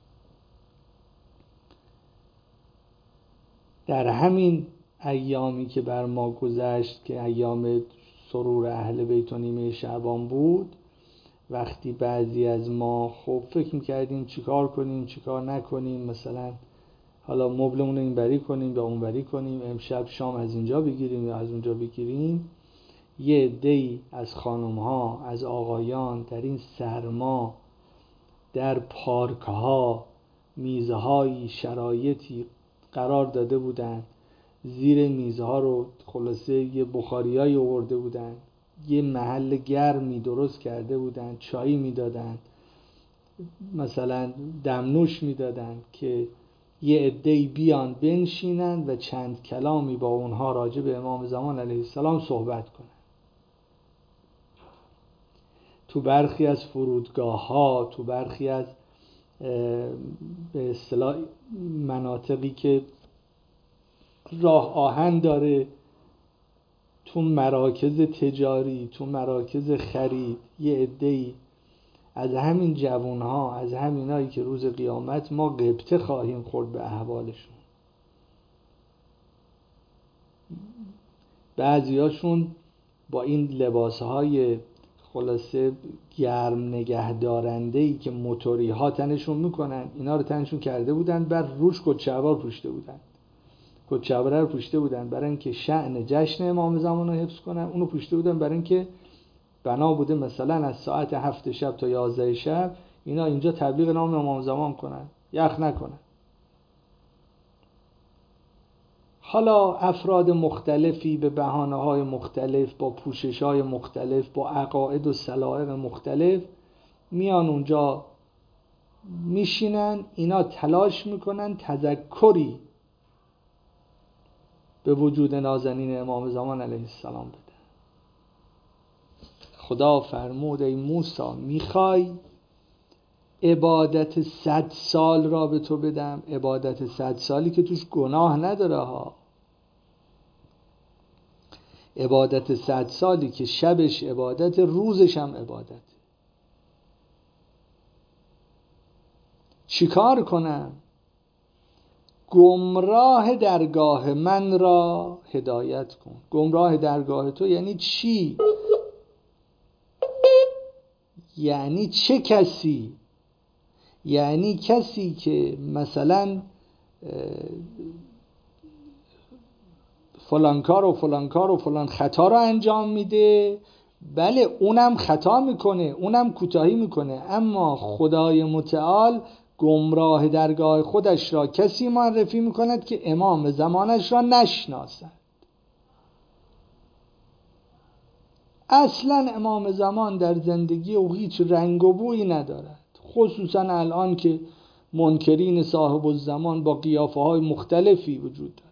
در همین ایامی که بر ما گذشت که ایام سرور اهل بیت و نیمه شعبان بود، وقتی بعضی از ما خب فکر میکردیم چیکار کنیم چیکار نکنیم، مثلا حالا مبلمون رو اینوری کنیم یا اونوری کنیم، امشب شام از اینجا بگیریم یا از اونجا بگیریم، یه عده‌ای از خانم‌ها از آقایان در این سرما در پارک‌ها میزهایی شرایطی قرار داده بودند، زیر میزها رو خلاصه یه بخاریایی آورده بودند، یه محل گرمی درست کرده بودند، چایی میدادند، مثلا دمنوش میدادند که یه عده‌ای بیان بنشینند و چند کلامی با اونها راجع به امام زمان علیه السلام صحبت کنند. تو برخی از فرودگاه ها، تو برخی از به اصطلاح مناطقی که راه آهن داره، تو مراکز تجاری، تو مراکز خرید، یه عده‌ای از همین جوانها، از همینایی که روز قیامت ما غبطه خواهیم خورد به احوالشون، بعضیاشون با این لباسهای خلاصه گرم نگه دارنده ای که موتوری ها تنشون میکنن، اینا رو تنشون کرده بودن، بر روش کچه‌وار پوشیده بودن، کچه‌وار رو پوشیده بودن برای اینکه شأن جشن امام زمان رو حفظ کنن، اونو پوشیده بودن برای اینکه بنا بوده مثلا از ساعت هفت شب تا یازده شب اینا اینجا تبلیغ نام امام زمان کنن، یخ نکنن. حالا افراد مختلفی به بهانه‌های مختلف، با پوشش‌های مختلف، با عقاید و سلایق مختلف میان اونجا میشینن، اینا تلاش میکنن تذکری به وجود نازنین امام زمان علیه السلام بده. خدا فرمود ای موسی میخوای عبادت صد سال را به تو بدم، عبادت صد سالی که توش گناه نداره ها، عبادت صد سالی که شبش عبادت، روزش هم عبادت. چیکار کنم؟ گمراه درگاه من را هدایت کن. گمراه درگاه تو یعنی چی؟ یعنی چه کسی؟ یعنی کسی که مثلا فلان کار و فلان کار و فلان خطا رو انجام میده، بله اونم خطا میکنه، اونم کوتاهی میکنه، اما خدای متعال گمراه درگاه خودش را کسی معرفی میکند که امام زمانش را نشناسد. اصلا امام زمان در زندگی او هیچ رنگ و بویی ندارد، خصوصا الان که منکرین صاحب الزمان با قیافه های مختلفی وجود دارد.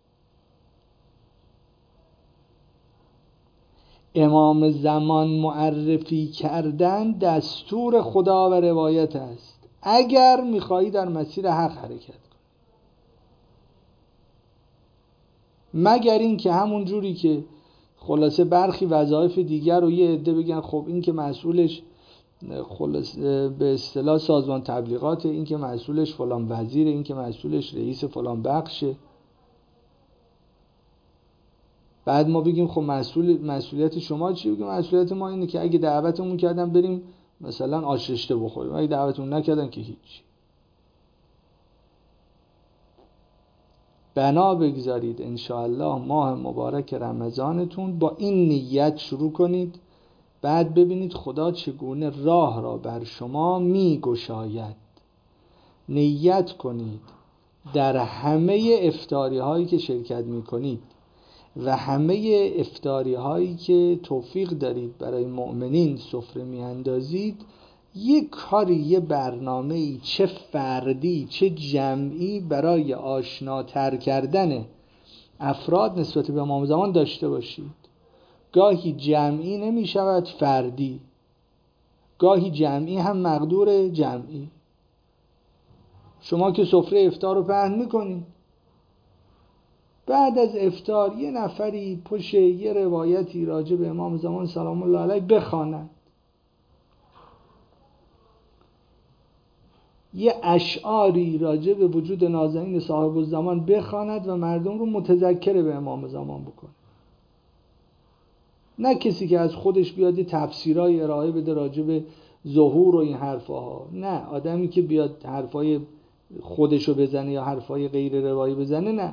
امام زمان معرفی کردن دستور خدا و روایت است اگر میخوایی در مسیر حق حرکت کنی، مگر این که همون جوری که خلاصه برخی وظایف دیگر رو یه عده بگن خب این که مسئولش خلاصه به اصطلاح سازمان تبلیغات، این که مسئولش فلان وزیر، این که مسئولش رئیس فلان بخشه، بعد ما بگیم خب مسئول مسئولیت شما چی؟ بگیم مسئولیت ما اینه که اگه دعوتمون کردن بریم مثلا آش رشته بخوریم، اگه دعوتمون نکردن که هیچ. بنا بگذارید انشاءالله ماه مبارک رمضانتون با این نیت شروع کنید، بعد ببینید خدا چگونه راه را بر شما می گشاید. نیت کنید در همه افطاری هایی که شرکت می کنید و همه افطاری هایی که توفیق دارید برای مؤمنین سفره می اندازید، یک کاری، یه برنامه‌ای، چه فردی چه جمعی، برای آشناتر کردن افراد نسبت به امام زمان داشته باشید. گاهی جمعی نمی شود فردی، گاهی جمعی هم مقدور جمعی. شما که سفره افطار رو پهن میکنید، بعد از افطار یه نفری پشت یه روایتی راجع به امام زمان سلام الله علیه بخواند، یه اشعاری راجع به وجود نازنین صاحب الزمان بخواند و مردم رو متذکر به امام زمان بکنه. نه کسی که از خودش بیاد تفسیرای ارائه بده راجع به ظهور و این حرفاها، نه آدمی که بیاد حرفای خودشو بزنه یا حرفای غیر روایی بزنه، نه.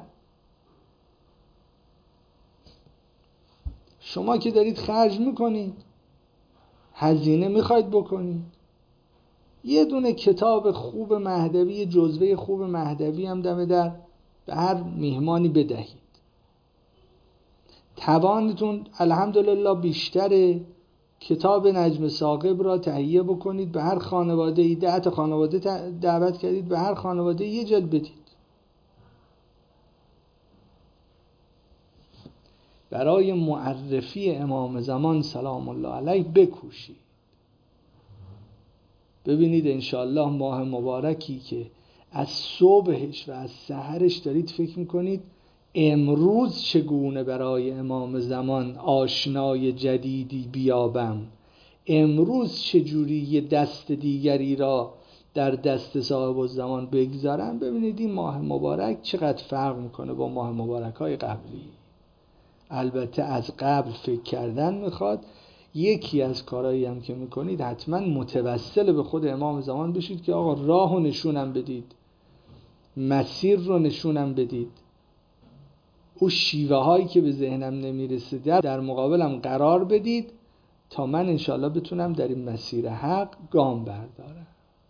شما که دارید خرج میکنید، هزینه میخواید بکنید، یه دونه کتاب خوب مهدوی، جزوه خوب مهدوی هم دم در به هر میهمانی بدهید. توانتون الحمدلله بیشتره، کتاب نجم ثاقب را تهیه بکنید، به هر خانواده ای، ده تا خانواده دعوت کردید، به هر خانواده یه جلد بدید. برای معرفی امام زمان سلام الله علیه بکوشید. ببینید انشاءالله ماه مبارکی که از صبحش و از سحرش دارید فکر میکنید امروز چگونه برای امام زمان آشنای جدیدی بیابم، امروز چجوری یه دست دیگری را در دست صاحب الزمان بگذارم. ببینید این ماه مبارک چقدر فرق میکنه با ماه مبارک های قبلی. البته از قبل فکر کردن میخواد، یکی از کارهایی هم که میکنید حتما متوسل به خود امام زمان بشید که آقا راهو نشونم بدید، مسیر رو نشونم بدید، او شیوه هایی که به ذهنم نمیرسه در مقابلم قرار بدید تا من انشاءالله بتونم در این مسیر حق گام بردارم.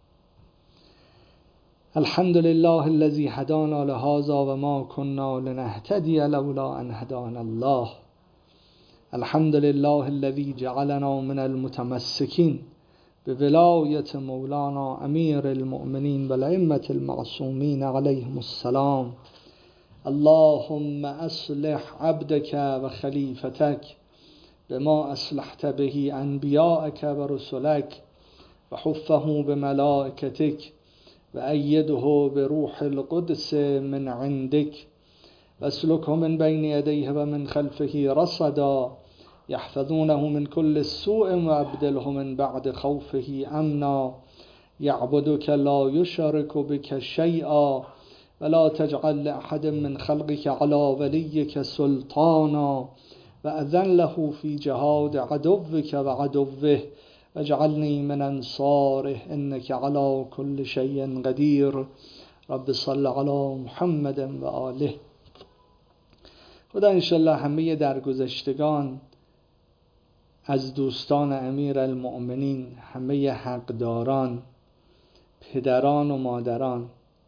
الحمد لله الذي هدانا لهذا وما كنا لنهتدي لولا ان هدانا الله. الحمد لله الذي جعلنا من المتمسكين بولاية مولانا امير المؤمنين والائمة المعصومين عليهم السلام. اللهم اصلح عبدك وخليفتك بما اصلحت به انبياءك ورسلك وحفه بملائكتك وأيده بروح القدس من عندك واسلكه من بين يديه ومن خلفه رصدا يحفظونه من كل سوء وابدله من بعد خوفه امنا يعبدك لا يشرك بك شيئا ولا تجعل لأحد من خلقك على وليك سلطانا وأذن له في جهاد عدوك وعدوه واجعلني من انصاره انك على كل شيء قدير. رب صل على محمد و آله. خدا انشالله همه درگذشتگان از دوستان امیر المؤمنین، همه حقداران، پدران و مادران،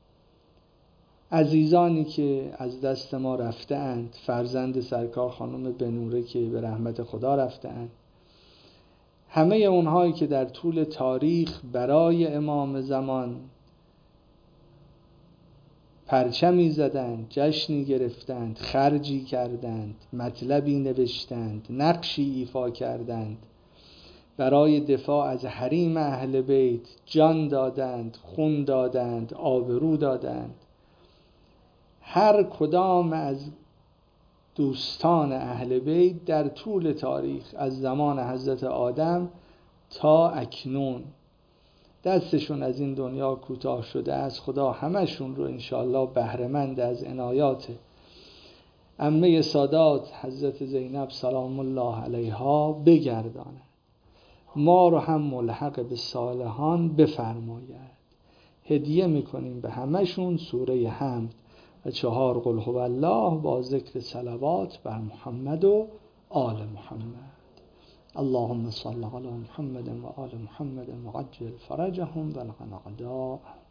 عزیزانی که از دست ما رفته اند، فرزند سرکار خانم بنوره که به رحمت خدا رفته اند، همه اونهایی که در طول تاریخ برای امام زمان پرچمی زدند، جشنی گرفتند، خرجی کردند، مطلبی نوشتند، نقشی ایفا کردند، برای دفاع از حریم اهل بیت جان دادند، خون دادند، آبرو دادند. هر کدام از دوستان اهل بیت در طول تاریخ از زمان حضرت آدم تا اکنون دستشون از این دنیا کوتاه شده است. خدا همشون رو انشاءالله بهره‌مند از عنایات عمه سادات حضرت زینب سلام الله علیها بگرداند، ما رو هم ملحق به صالحان بفرماید. هدیه میکنیم به همشون سوره حمد و چهار قل هو الله با ذکر صلوات بر محمد و آل محمد. اللهم صل علی محمد و آل محمد وعجل فرجهم و لعن اعداءهم.